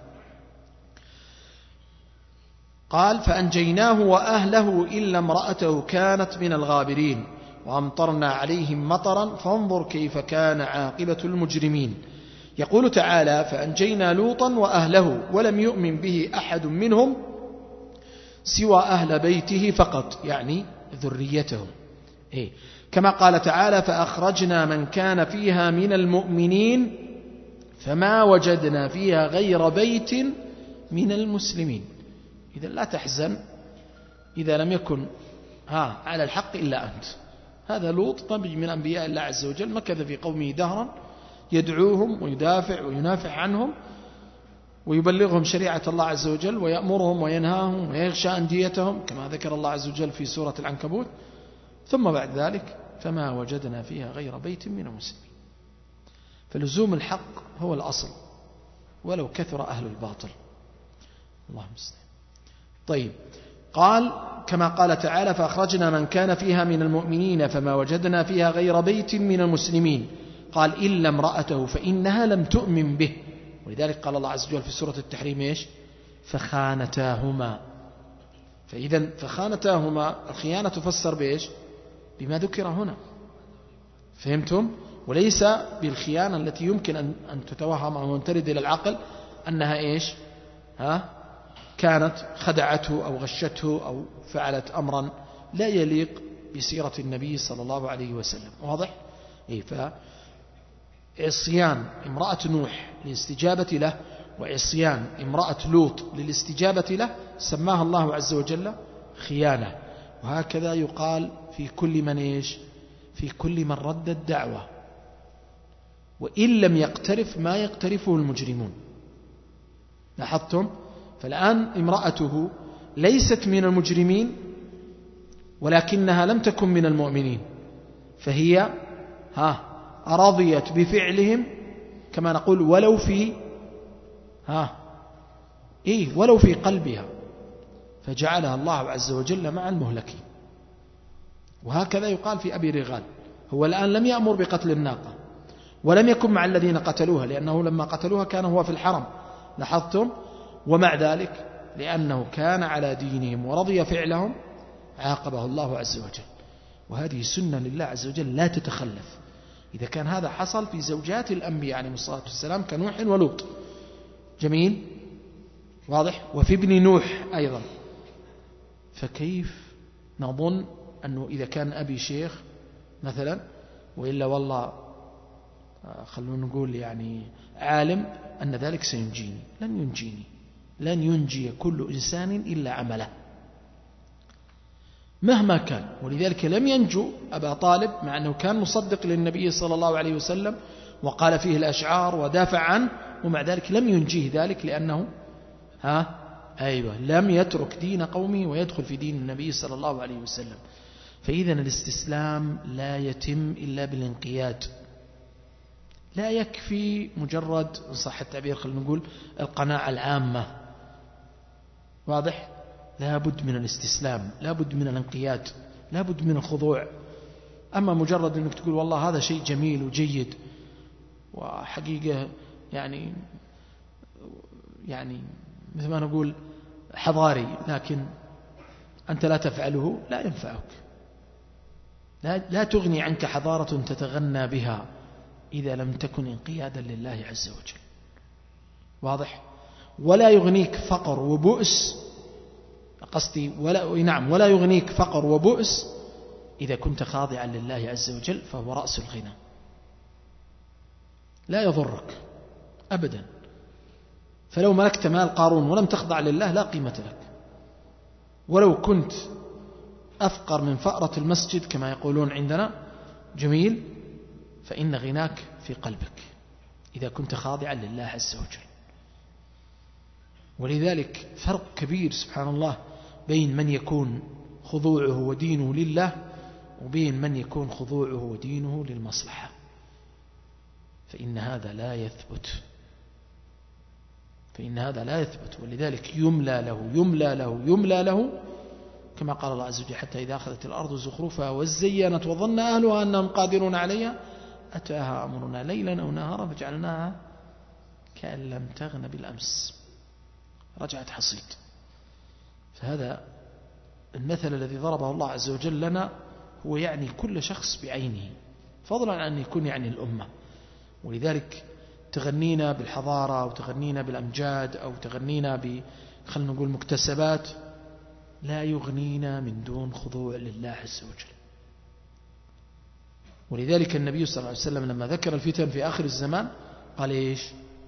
قال فأنجيناه وأهله إلا امرأته كانت من الغابرين وأمطرنا عليهم مطرا فانظر كيف كان عاقبة المجرمين. يقول تعالى فأنجينا لوطا وأهله ولم يؤمن به أحد منهم سوى أهل بيته فقط، يعني ذريته. كما قال تعالى فأخرجنا من كان فيها من المؤمنين فما وجدنا فيها غير بيت من المسلمين. إذا لا تحزن إذا لم يكن على الحق إلا أنت. هذا لوط نبي من أنبياء الله عز وجل مكث في قومه دهرا يدعوهم ويدافع وينافع عنهم ويبلغهم شريعة الله عز وجل ويأمرهم وينهاهم ويغشى أنديتهم كما ذكر الله عز وجل في سورة العنكبوت. ثم بعد ذلك فما وجدنا فيها غير بيت من المسلمين. فلزوم الحق هو الأصل ولو كثر أهل الباطل. الله المستعان. طيب قال كما قال تعالى فأخرجنا من كان فيها من المؤمنين فما وجدنا فيها غير بيت من المسلمين. قال إلا امرأته فإنها لم تؤمن به. ولذلك قال الله عز وجل في سورة التحريم إيش؟ فخانتاهما. فإذا فخانتاهما الخيانة تفسر بإيش؟ بما ذكر هنا، فهمتم؟ وليس بالخيانة التي يمكن أن تتوهم أو أن ترد إلى العقل أنها إيش كانت خدعته أو غشته أو فعلت أمرا لا يليق بسيرة النبي صلى الله عليه وسلم. واضح؟ فعصيان امرأة نوح للاستجابة له وعصيان امرأة لوط للاستجابة له سماها الله عز وجل خيانة. وهكذا يقال في كل من إيش في كل من رد الدعوة وإن لم يقترف ما يقترفه المجرمون. لاحظتم؟ فالآن امرأته ليست من المجرمين ولكنها لم تكن من المؤمنين، فهي رضيت بفعلهم كما نقول ولو في قلبها، فجعلها الله عز وجل مع المهلكين. وهكذا يقال في أبي رغال، هو الآن لم يأمر بقتل الناقة ولم يكن مع الذين قتلوها، لأنه لما قتلوها كان هو في الحرم. لاحظتم؟ ومع ذلك لأنه كان على دينهم ورضي فعلهم عاقبه الله عز وجل. وهذه سنة لله عز وجل لا تتخلف. إذا كان هذا حصل في زوجات الأنبياء عليهم الصلاة والسلام كنوح ولوط، جميل، واضح، وفي ابن نوح أيضا، فكيف نظن أنه إذا كان أبي شيخ مثلا وإلا والله خلونا نقول يعني عالم أن ذلك سينجيني؟ لن ينجيني، لن ينجي كل إنسان إلا عمله مهما كان. ولذلك لم ينجو أبا طالب مع أنه كان مصدق للنبي صلى الله عليه وسلم وقال فيه الأشعار ودافع عنه، ومع ذلك لم ينجيه ذلك لأنه لم يترك دين قومه ويدخل في دين النبي صلى الله عليه وسلم. فإذا الاستسلام لا يتم إلا بالانقياد، لا يكفي مجرد صح التعبير خلينا نقول القناعة العامة. واضح؟ لا بد من الاستسلام، لا بد من الانقياد، لا بد من الخضوع. أما مجرد أنك تقول والله هذا شيء جميل وجيد وحقيقة يعني مثل ما نقول حضاري، لكن أنت لا تفعله، لا ينفعك. لا تغني عنك حضارة تتغنى بها إذا لم تكن انقيادا لله عز وجل. واضح؟ ولا يغنيك فقر وبؤس، قصدي ولا يغنيك فقر وبؤس إذا كنت خاضعا لله عز وجل، فهو رأس الغنى، لا يضرك أبدا. فلو ملكت مال قارون ولم تخضع لله لا قيمة لك، ولو كنت أفقر من فأرة المسجد كما يقولون عندنا، جميل، فإن غناك في قلبك إذا كنت خاضعا لله عز وجل. ولذلك فرق كبير سبحان الله بين من يكون خضوعه ودينه لله وبين من يكون خضوعه ودينه للمصلحة، فإن هذا لا يثبت. ولذلك يملى له كما قال الله عز وجل: حتى إذا أخذت الأرض زخرفها وزينت وظن أهلها أنهم قادرون عليها أتاها أمرنا ليلا أو نهارا فجعلناها كأن لم تغن بالأمس، رجعت حصيد. فهذا المثل الذي ضربه الله عز وجل لنا هو يعني كل شخص بعينه، فضلا عن أن يكون يعني الأمة. ولذلك تغنينا بالحضارة أو تغنينا بالأمجاد أو تغنينا خلنا نقول مكتسبات، لا يغنينا من دون خضوع لله عز وجل. ولذلك النبي صلى الله عليه وسلم لما ذكر الفتن في آخر الزمان قال إيش؟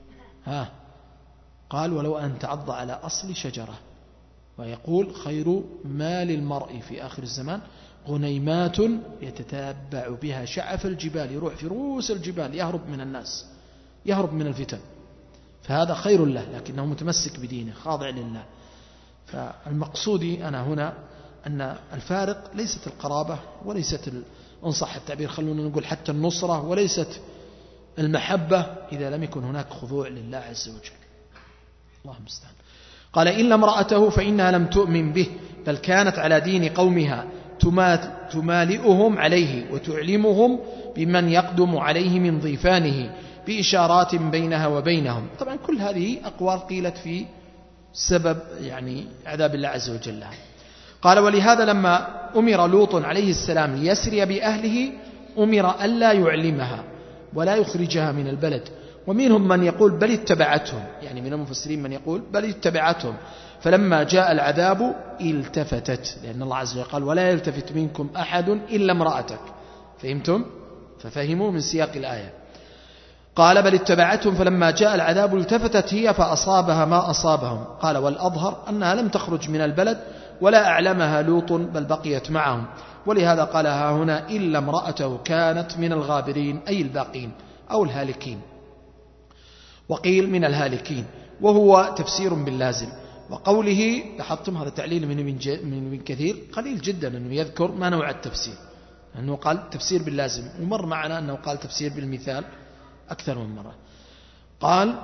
قال: ولو أن تعض على أصل شجرة. ويقول: خير ما للمرء في آخر الزمان غنيمات يتتبع بها شعف الجبال، يروح في رؤوس الجبال يهرب من الناس، يهرب من الفتن، فهذا خير له، لكنه متمسك بدينه خاضع لله. فالمقصود أنا هنا أن الفارق ليست القرابة وليست إن صح التعبير خلونا نقول حتى النصرة، وليست المحبة إذا لم يكن هناك خضوع لله عز وجل. الله المستعان. قال: إلا امرأته فإنها لم تؤمن به، بل كانت على دين قومها تمالئهم عليه وتعلمهم بمن يقدم عليه من ضيفانه بإشارات بينها وبينهم. طبعا كل هذه أقوال قيلت في سبب يعني عذاب الله عز وجل لها. قال: ولهذا لما أمر لوط عليه السلام ليسري بأهله أمر ألا يعلمها ولا يخرجها من البلد. ومنهم من يقول بل اتبعتهم، يعني من المفسرين من يقول بل اتبعتهم، فلما جاء العذاب التفتت، لأن الله عز وجل قال ولا يلتفت منكم أحد إلا امرأتك. فهمتم؟ ففهموا من سياق الآية. قال بل اتبعتهم فلما جاء العذاب التفتت هي فأصابها ما أصابهم. قال والأظهر أنها لم تخرج من البلد ولا أعلمها لوط بل بقيت معهم، ولهذا قالها هنا إلا امرأته كانت من الغابرين، أي الباقين أو الهالكين، وقيل من الهالكين، وهو تفسير باللازم. وقوله لاحظتم هذا تعليل من ابن كثير قليل جدا أنه يذكر ما نوع التفسير، أنه قال تفسير باللازم، ومر معنا أنه قال تفسير بالمثال أكثر من مرة. قال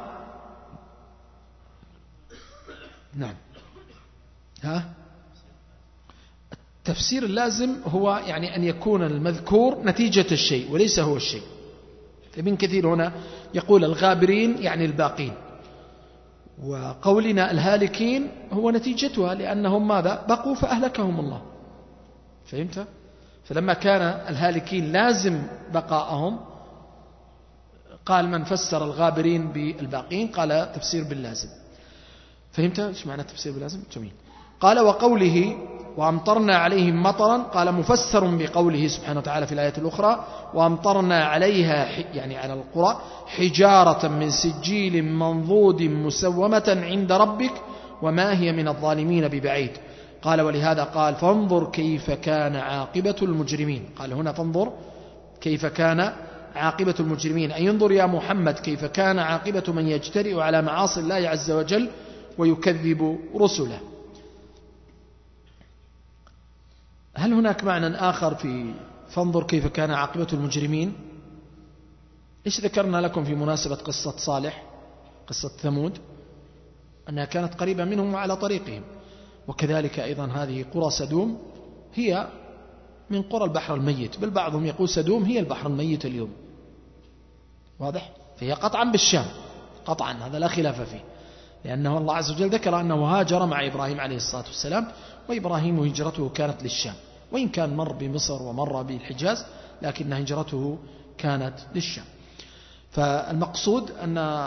نعم التفسير اللازم هو يعني أن يكون المذكور نتيجة الشيء وليس هو الشيء. ابن كثير هنا يقول الغابرين يعني الباقين، وقولنا الهالكين هو نتيجتها لأنهم ماذا بقوا فأهلكهم الله. فهمت؟ فلما كان الهالكين لازم بقاءهم قال من فسر الغابرين بالباقين قال تفسير باللازم. فهمت ايش معنى تفسير باللازم؟ جميل. قال وقوله وأمطرنا عليهم مطرا قال مفسر بقوله سبحانه وتعالى في الآية الأخرى وأمطرنا عليها يعني على القرى حجارة من سجيل منضود مسومة عند ربك وما هي من الظالمين ببعيد. قال ولهذا قال فانظر كيف كان عاقبة المجرمين. قال هنا فانظر كيف كان عاقبة المجرمين، أي ينظر يا محمد كيف كان عاقبة من يجترئ على معاصي الله عز وجل ويكذب رسله. هل هناك معنى آخر في فانظر كيف كان عاقبة المجرمين؟ إيش ذكرنا لكم في مناسبة قصة صالح، قصة ثمود، أنها كانت قريبة منهم وعلى طريقهم، وكذلك أيضا هذه قرى سدوم هي من قرى البحر الميت، بل بعضهم يقول سدوم هي البحر الميت اليوم. واضح؟ فهي قطعا بالشام، قطعا هذا لا خلاف فيه، لأنه الله عز وجل ذكر أنه هاجر مع إبراهيم عليه الصلاة والسلام، وإبراهيم هجرته كانت للشام، وإن كان مر بمصر ومر بالحجاز لكن هجرته كانت للشام. فالمقصود أن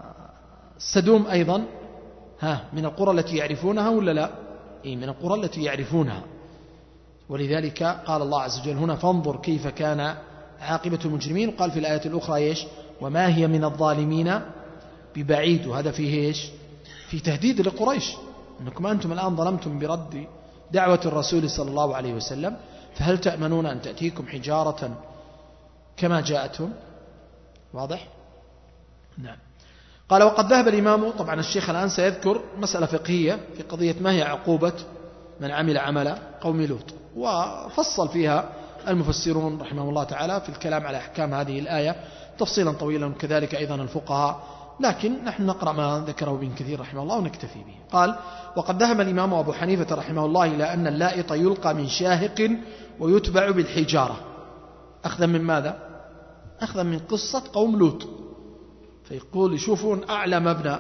سدوم أيضا من القرى التي يعرفونها ولا لا؟ من القرى التي يعرفونها، ولذلك قال الله عز وجل هنا فانظر كيف كان عاقبة المجرمين. وقال في الآية الأخرى إيش؟ وما هي من الظالمين ببعيد. وهذا فيه إيش؟ في تهديد لقريش أنكم أنتم الآن ظلمتم برد دعوة الرسول صلى الله عليه وسلم، فهل تأمنون أن تأتيكم حجارة كما جاءتهم؟ واضح؟ نعم. قال وقد ذهب الإمام، طبعا الشيخ الآن سيذكر مسألة فقهية في قضية ما هي عقوبة من عمل عمل قوم لوط، وفصل فيها المفسرون رحمه الله تعالى في الكلام على أحكام هذه الآية تفصيلا طويلا، كذلك أيضا الفقهاء، لكن نحن نقرأ ما ذكره ابن كثير رحمه الله ونكتفي به. قال وقد ذهب الإمام أبو حنيفة رحمه الله إلى أن اللائط يلقى من شاهق ويتبع بالحجارة، أخذا من ماذا؟ أخذا من قصة قوم لوط، فيقول يشوفون أعلى مبنى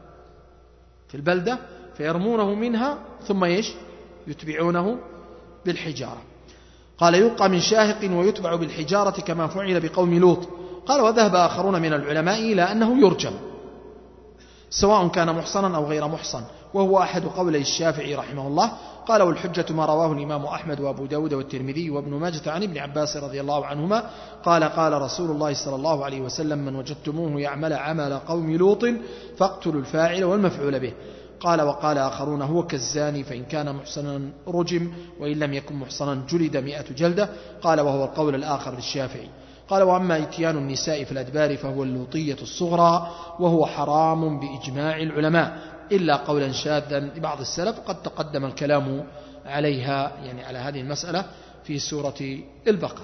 في البلدة فيرمونه منها ثم إيش؟ يتبعونه بالحجارة. قال يلقى من شاهق ويتبع بالحجارة كما فعل بقوم لوط. قال وذهب آخرون من العلماء إلى أنه يرجم سواء كان محصنا أو غير محصن، وهو أحد قولي الشافعي رحمه الله. قال والحجة ما رواه الإمام أحمد وأبو داود والترمذي وابن ماجة عن ابن عباس رضي الله عنهما قال قال رسول الله صلى الله عليه وسلم من وجدتموه يعمل عمل قوم لوط فاقتلوا الفاعل والمفعول به. قال وقال آخرون هو كالزاني فإن كان محصنا رجم وإن لم يكن محصنا جلد 100 جلدة. قال وهو القول الآخر للشافعي. قال وأما إتيان النساء في الأدبار فهو اللوطية الصغرى وهو حرام بإجماع العلماء إلا قولا شاذا لبعض السلف، قد تقدم الكلام عليها يعني على هذه المسألة في سورة البقرة.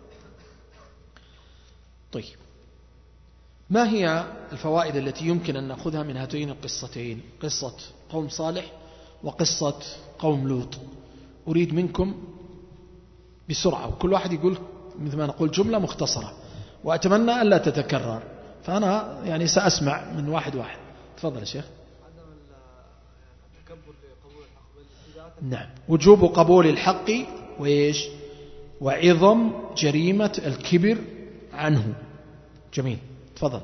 طيب ما هي الفوائد التي يمكن أن نأخذها من هاتين القصتين، قصة قوم صالح وقصة قوم لوط؟ أريد منكم بسرعة وكل واحد يقول مثل ما نقول جملة مختصرة، وأتمنى ألا تتكرر، فأنا يعني سأسمع من واحد واحد. تفضل يا شيخ. نعم، وجوب قبول الحق وإيش؟ وعظم جريمة الكبر عنه. جميل، تفضل.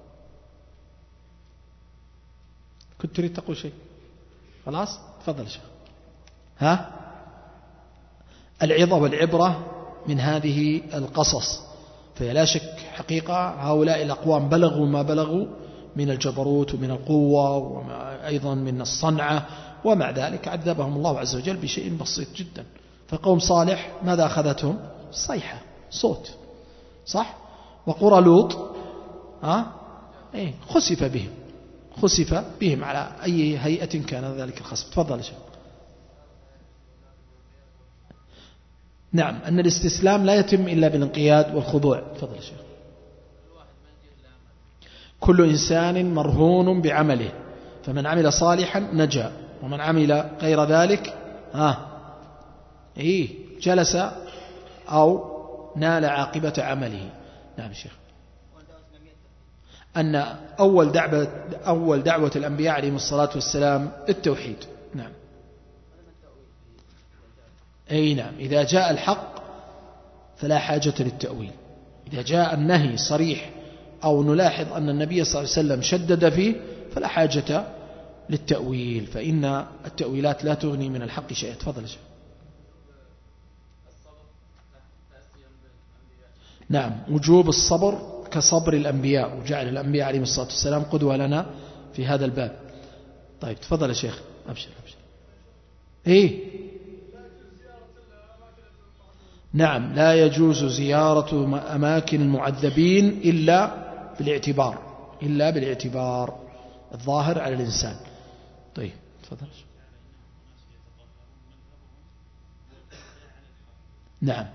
كنت تريد تقول شيء؟ خلاص تفضل شيخ. ها، العظة والعبرة من هذه القصص، فلا شك حقيقة هؤلاء الأقوام بلغوا ما بلغوا من الجبروت ومن القوة وأيضا من الصنعة، ومع ذلك عذبهم الله عز وجل بشيء بسيط جدا. فقوم صالح ماذا أخذتهم؟ صيحة، صوت، صح؟ وقرى لوط خسف بهم على أي هيئة كان ذلك الخسف. تفضل يا شيخ. نعم، أن الاستسلام لا يتم إلا بالانقياد والخضوع. تفضل يا شيخ. كل إنسان مرهون بعمله، فمن عمل صالحا نجا، ومن عمل غير ذلك جلس أو نال عاقبة عمله. نعم يا شيخ. أن أول دعوة الأنبياء عليهم الصلاة والسلام التوحيد. نعم. نعم، إذا جاء الحق فلا حاجة للتأويل. إذا جاء النهي صريح أو نلاحظ أن النبي صلى الله عليه وسلم شدد فيه فلا حاجة للتأويل، فإن التأويلات لا تغني من الحق شيئا. تفضل يا شيخ. نعم، وجوب الصبر كصبر الأنبياء، وجعل الأنبياء عليهم الصلاة والسلام قدوة لنا في هذا الباب. طيب تفضل يا شيخ. أبشر. نعم، لا يجوز زيارة أماكن المعذبين إلا بالاعتبار الظاهر على الإنسان. طيب تفضل. نعم،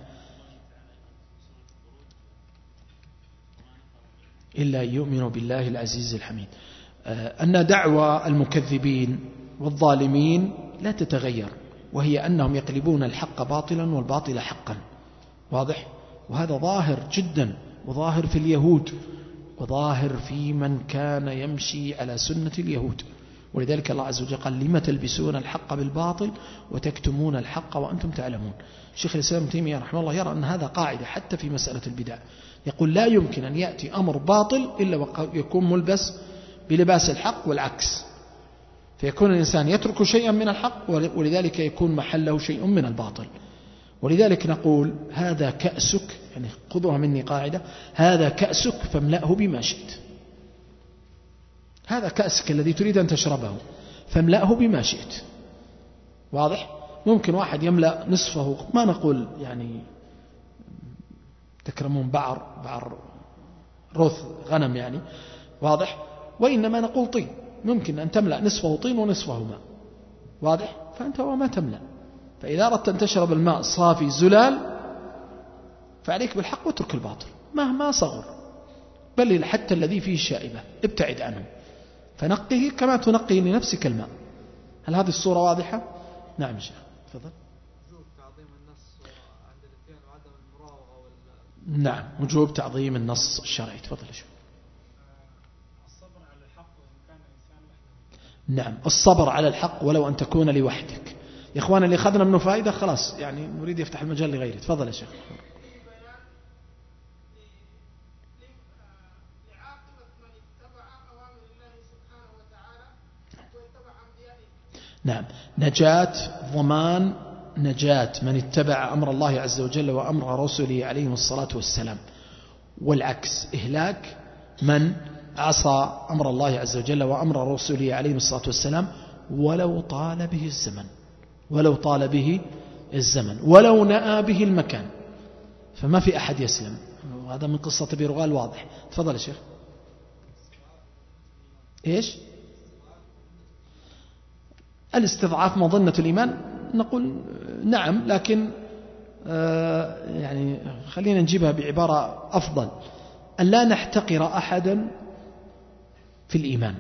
إلا يؤمنوا بالله العزيز الحميد. أن دعوى المكذبين والظالمين لا تتغير، وهي أنهم يقلبون الحق باطلا والباطل حقا. واضح؟ وهذا ظاهر جدا، وظاهر في اليهود، وظاهر في من كان يمشي على سنة اليهود. ولذلك الله عز وجل قال: لما تلبسون الحق بالباطل وتكتمون الحق وأنتم تعلمون. شيخ الإسلام ابن تيمية رحمه الله يرى أن هذا قاعدة حتى في مسألة البدع. يقول: لا يمكن أن يأتي أمر باطل إلا ويكون ملبس بلباس الحق والعكس، فيكون الإنسان يترك شيئا من الحق ولذلك يكون محله شيء من الباطل. ولذلك نقول: هذا كأسك، يعني خذوها مني قاعدة، هذا كأسك فاملأه بما شئت. هذا كأسك الذي تريد أن تشربه، فاملأه بما شئت. واضح؟ ممكن واحد يملأ نصفه، ما نقول يعني تكرمون بعر روث غنم يعني، واضح؟ وإنما نقول طين، ممكن أن تملأ نصفه طين ونصفه ماء. واضح؟ فأنت وما تملأ. فإذا أردت أن تشرب الماء صافي زلال فعليك بالحق واترك الباطل مهما صغر، بل حتى الذي فيه شائبة ابتعد عنه، فنقه كما تنقي لنفسك الماء. هل هذه الصورة واضحة؟ نعم يا شيخ. تفضل. نعم، وجوب تعظيم النص الشرعي. تفضل يا شيخ. نعم، الصبر على الحق ولو أن تكون لوحدك. يا إخوانا، اللي أخذنا منه فائدة خلاص، يعني نريد يفتح المجال لغيره. تفضل يا شيخ. نعم، ضمان نجاة من اتبع أمر الله عز وجل وأمر رسله عليهم الصلاة والسلام، والعكس إهلاك من عصى أمر الله عز وجل وأمر رسله عليهم الصلاة والسلام ولو طال به الزمن ولو نأى به المكان، فما في أحد يسلم. وهذا من قصة بيرغال واضح. تفضل يا شيخ. إيش؟ الاستضعاف مظنة الإيمان، نقول نعم، لكن يعني خلينا نجيبها بعبارة أفضل: أن لا نحتقر أحدا في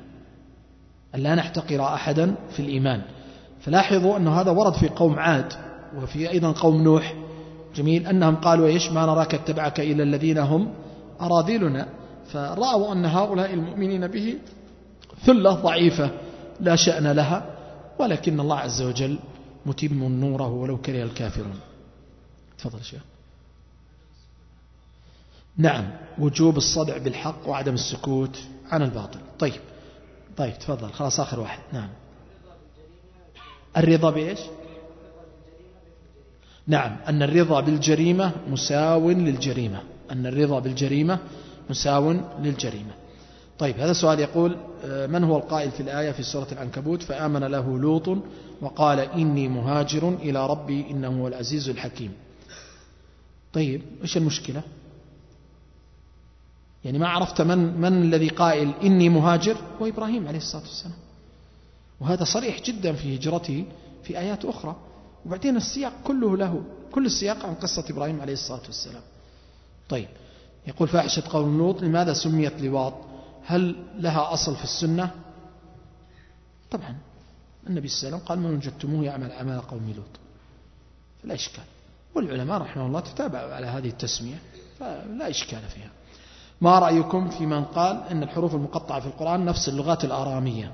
الإيمان. فلاحظوا أن هذا ورد في قوم عاد وفي أيضا قوم نوح، جميل، أنهم قالوا: إيش؟ ما نراك اتبعك إلا الذين هم أراذلنا. فرأوا أن هؤلاء المؤمنين به ثلة ضعيفة لا شأن لها، ولكن الله عز وجل متم نوره ولو كره الكافرون. تفضل شيخ. نعم، وجوب الصدع بالحق وعدم السكوت عن الباطل. طيب تفضل، خلاص آخر واحد. نعم، الرضا بإيش؟ نعم، أن الرضا بالجريمة مساو للجريمة، أن الرضا بالجريمة مساو للجريمة. طيب، هذا سؤال يقول: من هو القائل في الآية في سورة العنكبوت: فآمن له لوط وقال إني مهاجر إلى ربي إنه هو العزيز الحكيم؟ طيب، إيش المشكلة؟ يعني ما عرفت من الذي قائل إني مهاجر؟ هو إبراهيم عليه الصلاة والسلام، وهذا صريح جدا في هجرته في آيات أخرى. وبعدين السياق كله له، كل السياق عن قصة إبراهيم عليه الصلاة والسلام. طيب، يقول: فاحشة قوم لوط لماذا سميت لواط؟ هل لها أصل في السنة؟ طبعا النبي صلى الله عليه وسلم قال: من وجدتموه يعمل عمل قوم لوط، فلا إشكال. والعلماء رحمه الله تتابعوا على هذه التسمية، فلا إشكال فيها. ما رأيكم في من قال إن الحروف المقطعة في القرآن نفس اللغات الآرامية؟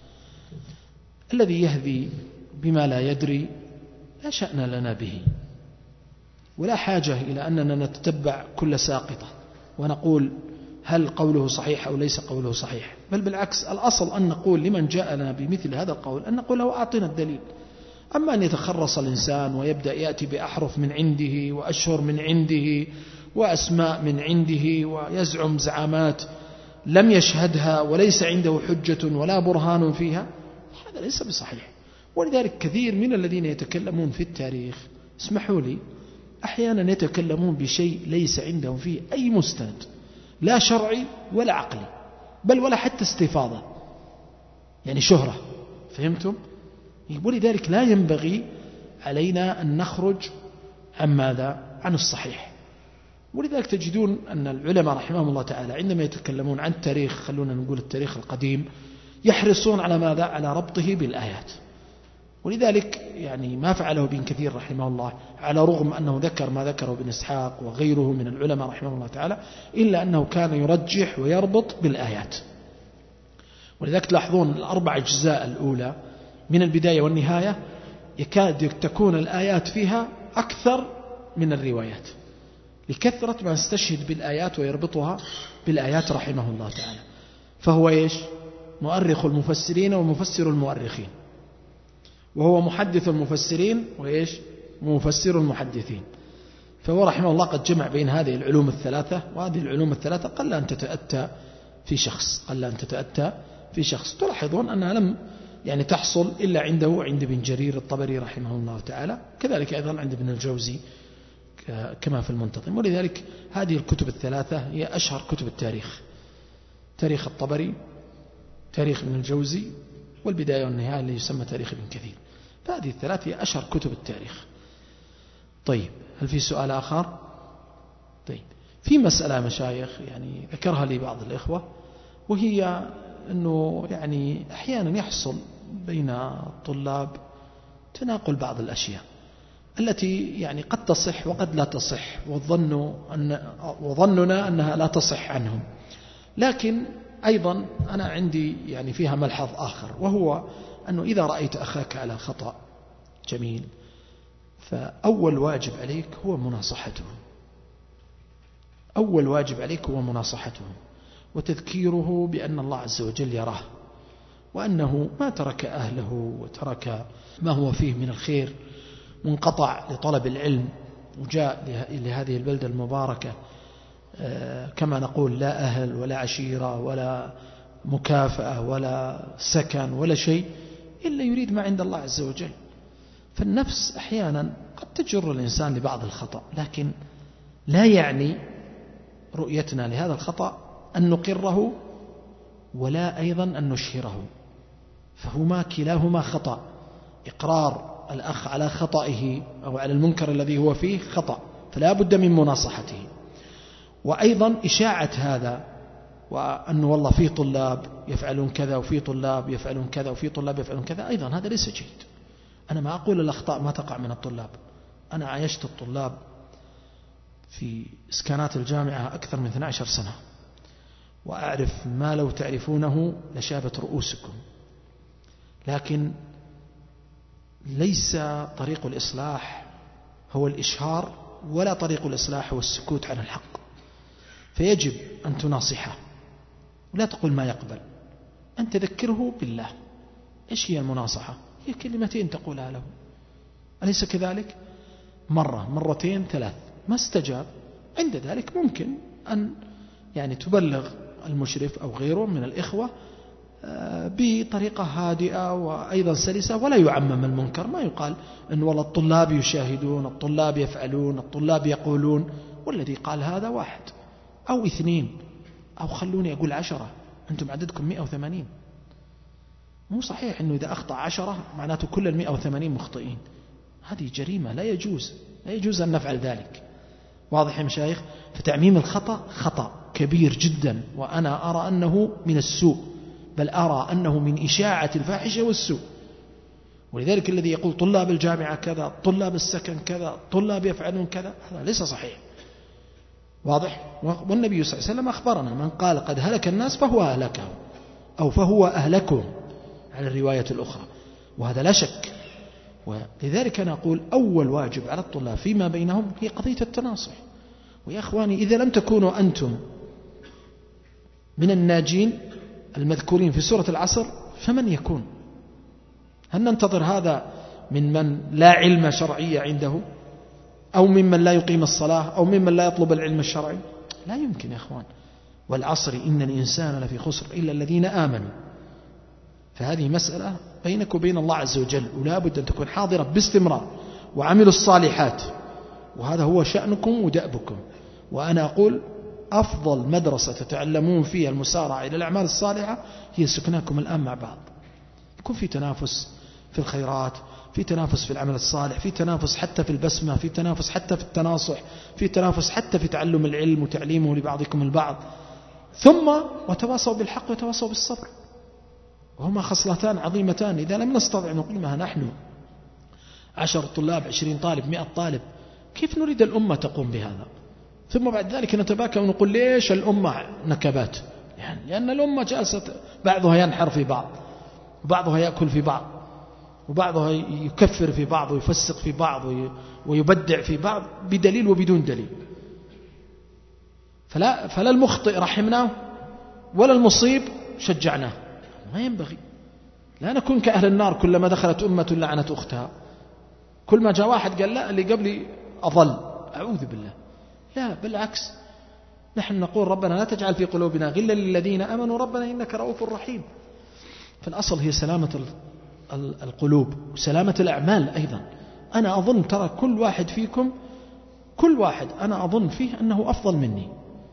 الذي يهذي بما لا يدري لا شأن لنا به، ولا حاجة إلى أننا نتتبع كل ساقطة ونقول هل قوله صحيح أو ليس قوله صحيح، بل بالعكس، الأصل أن نقول لمن جاء لنا بمثل هذا القول أن نقول له أعطنا الدليل. أما أن يتخرص الإنسان ويبدأ يأتي بأحرف من عنده وأشهر من عنده وأسماء من عنده ويزعم زعامات لم يشهدها وليس عنده حجة ولا برهان فيها، هذا ليس بصحيح. ولذلك كثير من الذين يتكلمون في التاريخ، اسمحوا لي، أحيانا يتكلمون بشيء ليس عندهم فيه أي مستند، لا شرعي ولا عقلي، بل ولا حتى استفاضة، يعني شهرة. فهمتم؟ ولذلك لا ينبغي علينا أن نخرج عن ماذا؟ عن الصحيح. ولذلك تجدون أن العلماء رحمهم الله تعالى عندما يتكلمون عن التاريخ، خلونا نقول التاريخ القديم، يحرصون على ماذا؟ على ربطه بالآيات. ولذلك يعني ما فعله ابن كثير رحمه الله، على رغم أنه ذكر ما ذكره ابن إسحاق وغيره من العلماء رحمه الله تعالى، إلا أنه كان يرجح ويربط بالآيات. ولذلك تلاحظون الأربع أجزاء الأولى من البداية والنهاية يكاد تكون الآيات فيها أكثر من الروايات، لكثرة ما استشهد بالآيات ويربطها بالآيات رحمه الله تعالى. فهو إيش؟ مؤرخ المفسرين ومفسر المؤرخين، وهو محدث المفسرين وإيش؟ مفسر المحدثين. فهو رحمه الله قد جمع بين هذه العلوم الثلاثة، وهذه العلوم الثلاثة قل أن تتأتى في شخص، قل أن تتأتى في شخص. تلاحظون أنها لم يعني تحصل إلا عنده وعند ابن جرير الطبري رحمه الله تعالى، كذلك أيضا عند ابن الجوزي كما في المنتظم. ولذلك هذه الكتب الثلاثة هي أشهر كتب التاريخ: تاريخ الطبري، تاريخ ابن الجوزي، والبداية والنهاية اللي يسمى تاريخ ابن كثير. فهذه الثلاثة هي أشهر كتب التاريخ. طيب، هل في سؤال آخر؟ طيب، في مسألة مشايخ يعني ذكرها لي بعض الإخوة، وهي أنه يعني أحيانا يحصل بين الطلاب تناقل الأشياء التي يعني قد تصح وقد لا تصح، وظننا أنها لا تصح عنهم. لكن أيضا أنا عندي يعني فيها ملحظ آخر، وهو أنه إذا رأيت أخاك على خطأ جميل، فأول واجب عليك هو مناصحته، أول واجب عليك هو مناصحته وتذكيره بأن الله عز وجل يراه، وأنه ما ترك أهله وترك ما هو فيه من الخير، منقطع لطلب العلم وجاء لهذه البلدة المباركة كما نقول لا أهل ولا عشيرة ولا مكافأة ولا سكن ولا شيء، إلا يريد ما عند الله عز وجل. فالنفس أحيانا قد تجر الإنسان لبعض الخطأ، لكن لا يعني رؤيتنا لهذا الخطأ أن نقره ولا أيضا أن نشهره، فهما كلاهما خطأ. إقرار الأخ على خطئه أو على المنكر الذي هو فيه خطأ، فلا بد من مناصحته. وأيضا إشاعة هذا، وأنه والله في طلاب يفعلون كذا وفي طلاب يفعلون كذا وفي طلاب يفعلون كذا، أيضا هذا ليس جيد. أنا ما أقول الأخطاء ما تقع من الطلاب، أنا عايشت الطلاب في إسكانات الجامعة أكثر من 12 سنة، وأعرف ما لو تعرفونه لشابت رؤوسكم. لكن ليس طريق الإصلاح هو الإشهار، ولا طريق الإصلاح هو السكوت عن الحق. فيجب أن تناصحه ولا تقول ما يقبل، أن تذكره بالله. إيش هي المناصحة؟ هي كلمتين تقولها له، أليس كذلك؟ مرة، مرتين، ثلاث، ما استجاب، عند ذلك ممكن أن يعني تبلغ المشرف أو غيره من الإخوة بطريقة هادئة وأيضا سلسة، ولا يعمم المنكر. ما يقال أن والله الطلاب يشاهدون، الطلاب يفعلون، الطلاب يقولون، والذي قال هذا واحد أو اثنين، أو خلوني أقول 10، أنتم عددكم 180. مو صحيح أنه إذا أخطأ 10 معناته كل 180 مخطئين. هذه جريمة، لا يجوز، لا يجوز أن نفعل ذلك. واضح يا مشايخ؟ فتعميم الخطأ خطأ كبير جدا، وأنا أرى أنه من السوء، بل أرى أنه من إشاعة الفاحشة والسوء. ولذلك الذي يقول طلاب الجامعة كذا، طلاب السكن كذا، طلاب يفعلون كذا، هذا ليس صحيح. واضح؟ والنبي صلى الله عليه وسلم أخبرنا من قال قد هلك الناس فهو أهلكه، أو فهو أهلكهم على الرواية الأخرى، وهذا لا شك. ولذلك أنا أقول أول واجب على الطلاب فيما بينهم هي قضية التناصح. ويا أخواني، إذا لم تكونوا أنتم من الناجين المذكورين في سورة العصر فمن يكون؟ هل ننتظر هذا من لا علم شرعي عنده، أو ممن لا يقيم الصلاة، أو ممن لا يطلب العلم الشرعي؟ لا يمكن يا أخوان. والعصر إن الإنسان لفي خسر إلا الذين آمنوا. فهذه مسألة بينك وبين الله عز وجل، ولا بد أن تكون حاضرة باستمرار، وعملوا الصالحات، وهذا هو شأنكم ودأبكم. وأنا أقول أفضل مدرسة تتعلمون فيها المسارعة إلى الأعمال الصالحة هي سكناكم الآن مع بعض. يكون في تنافس في الخيرات، في تنافس في العمل الصالح، في تنافس حتى في البسمة، في تنافس حتى في التناصح، في تنافس حتى في تعلم العلم وتعليمه لبعضكم البعض. ثم وتواصوا بالحق وتواصوا بالصبر، وهما خصلتان عظيمتان. إذا لم نستطع نقيمها نحن 10 طلاب، 20 طالب، 100 طالب، كيف نريد الأمة تقوم بهذا؟ ثم بعد ذلك نتباكى ونقول ليش الأمة نكبات؟ يعني لأن الأمة جالسة بعضها ينحر في بعض، وبعضها يأكل في بعض، وبعضها يكفر في بعض ويفسق في بعض ويبدع في بعض بدليل وبدون دليل. فلا المخطئ رحمناه ولا المصيب شجعناه. ما ينبغي. لا نكون كأهل النار كلما دخلت أمة لعنت أختها، كل ما جاء واحد قال لا اللي قبلي أضل، أعوذ بالله. لا، بالعكس، نحن نقول ربنا لا تجعل في قلوبنا غلا للذين آمنوا ربنا إنك رؤوف رحيم. فالأصل هي سلامة القلوب وسلامة الأعمال أيضا. أنا أظن ترى كل واحد فيكم، كل واحد أنا أظن فيه أنه أفضل مني،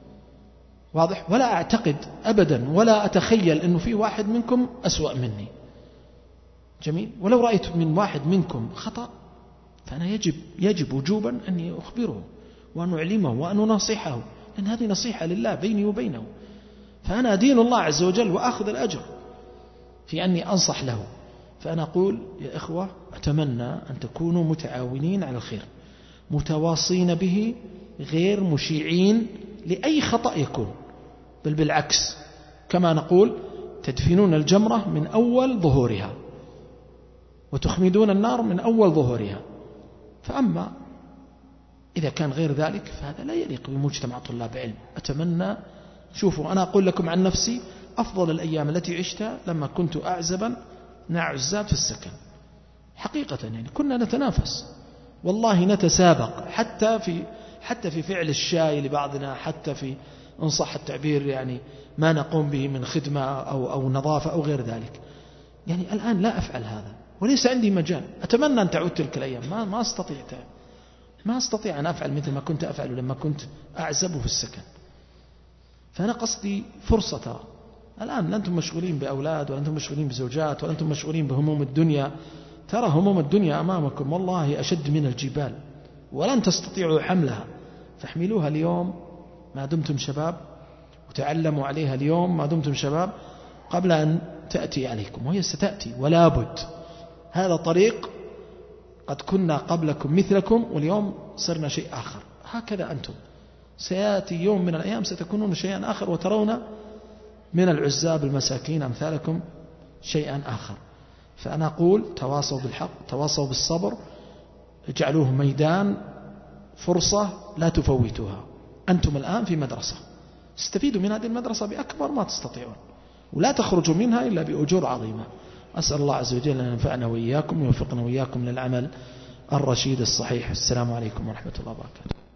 واضح؟ ولا أعتقد أبدا ولا أتخيل أنه في واحد منكم أسوأ مني. جميل. ولو رأيت من واحد منكم خطأ فأنا يجب وجوبا أني أخبره وأن أعلمه وأن أنصحه، لأن هذه نصيحة لله بيني وبينه. فأنا أدين الله عز وجل وأخذ الأجر في أني أنصح له. فأنا أقول يا إخوة، أتمنى أن تكونوا متعاونين على الخير، متواصين به، غير مشيعين لأي خطأ يكون، بل بالعكس، كما نقول تدفنون الجمرة من أول ظهورها وتخمدون النار من أول ظهورها. فأما إذا كان غير ذلك فهذا لا يليق بمجتمع طلاب علم. أتمنى، شوفوا، أنا أقول لكم عن نفسي أفضل الأيام التي عشتها لما كنت أعزبا مع عزاب في السكن، حقيقة يعني كنا نتنافس، والله نتسابق، حتى في فعل الشاي لبعضنا، حتى في، إن صح التعبير، يعني ما نقوم به من خدمة أو نظافة أو غير ذلك. يعني الآن لا أفعل هذا وليس عندي مجال. أتمنى أن تعود تلك الأيام، ما أستطيع أن أفعل مثل ما كنت أفعل لما كنت أعزب في السكن. فأنا قصدي فرصة. ترى الآن أنتم مشغولين بأولاد، ولا أنتم مشغولين بزوجات، ولا أنتم مشغولين بهموم الدنيا. ترى هموم الدنيا أمامكم والله أشد من الجبال، ولن تستطيعوا حملها، فاحملوها اليوم ما دمتم شباب، وتعلموا عليها اليوم ما دمتم شباب، قبل أن تأتي عليكم، وهي ستأتي ولا بد. هذا طريق قد كنا قبلكم مثلكم، واليوم صرنا شيء آخر. هكذا أنتم سيأتي يوم من الأيام ستكونون شيئا آخر، وترون من العزاب المساكين أمثالكم شيئا آخر. فأنا أقول تواصوا بالحق، تواصوا بالصبر، اجعلوه ميدان، فرصة لا تفوتوها. أنتم الآن في مدرسة، استفيدوا من هذه المدرسة بأكبر ما تستطيعون، ولا تخرجوا منها إلا بأجور عظيمة. أسأل الله عز وجل أن ينفعنا وإياكم ويوفقنا وإياكم للعمل الرشيد الصحيح. السلام عليكم ورحمة الله وبركاته.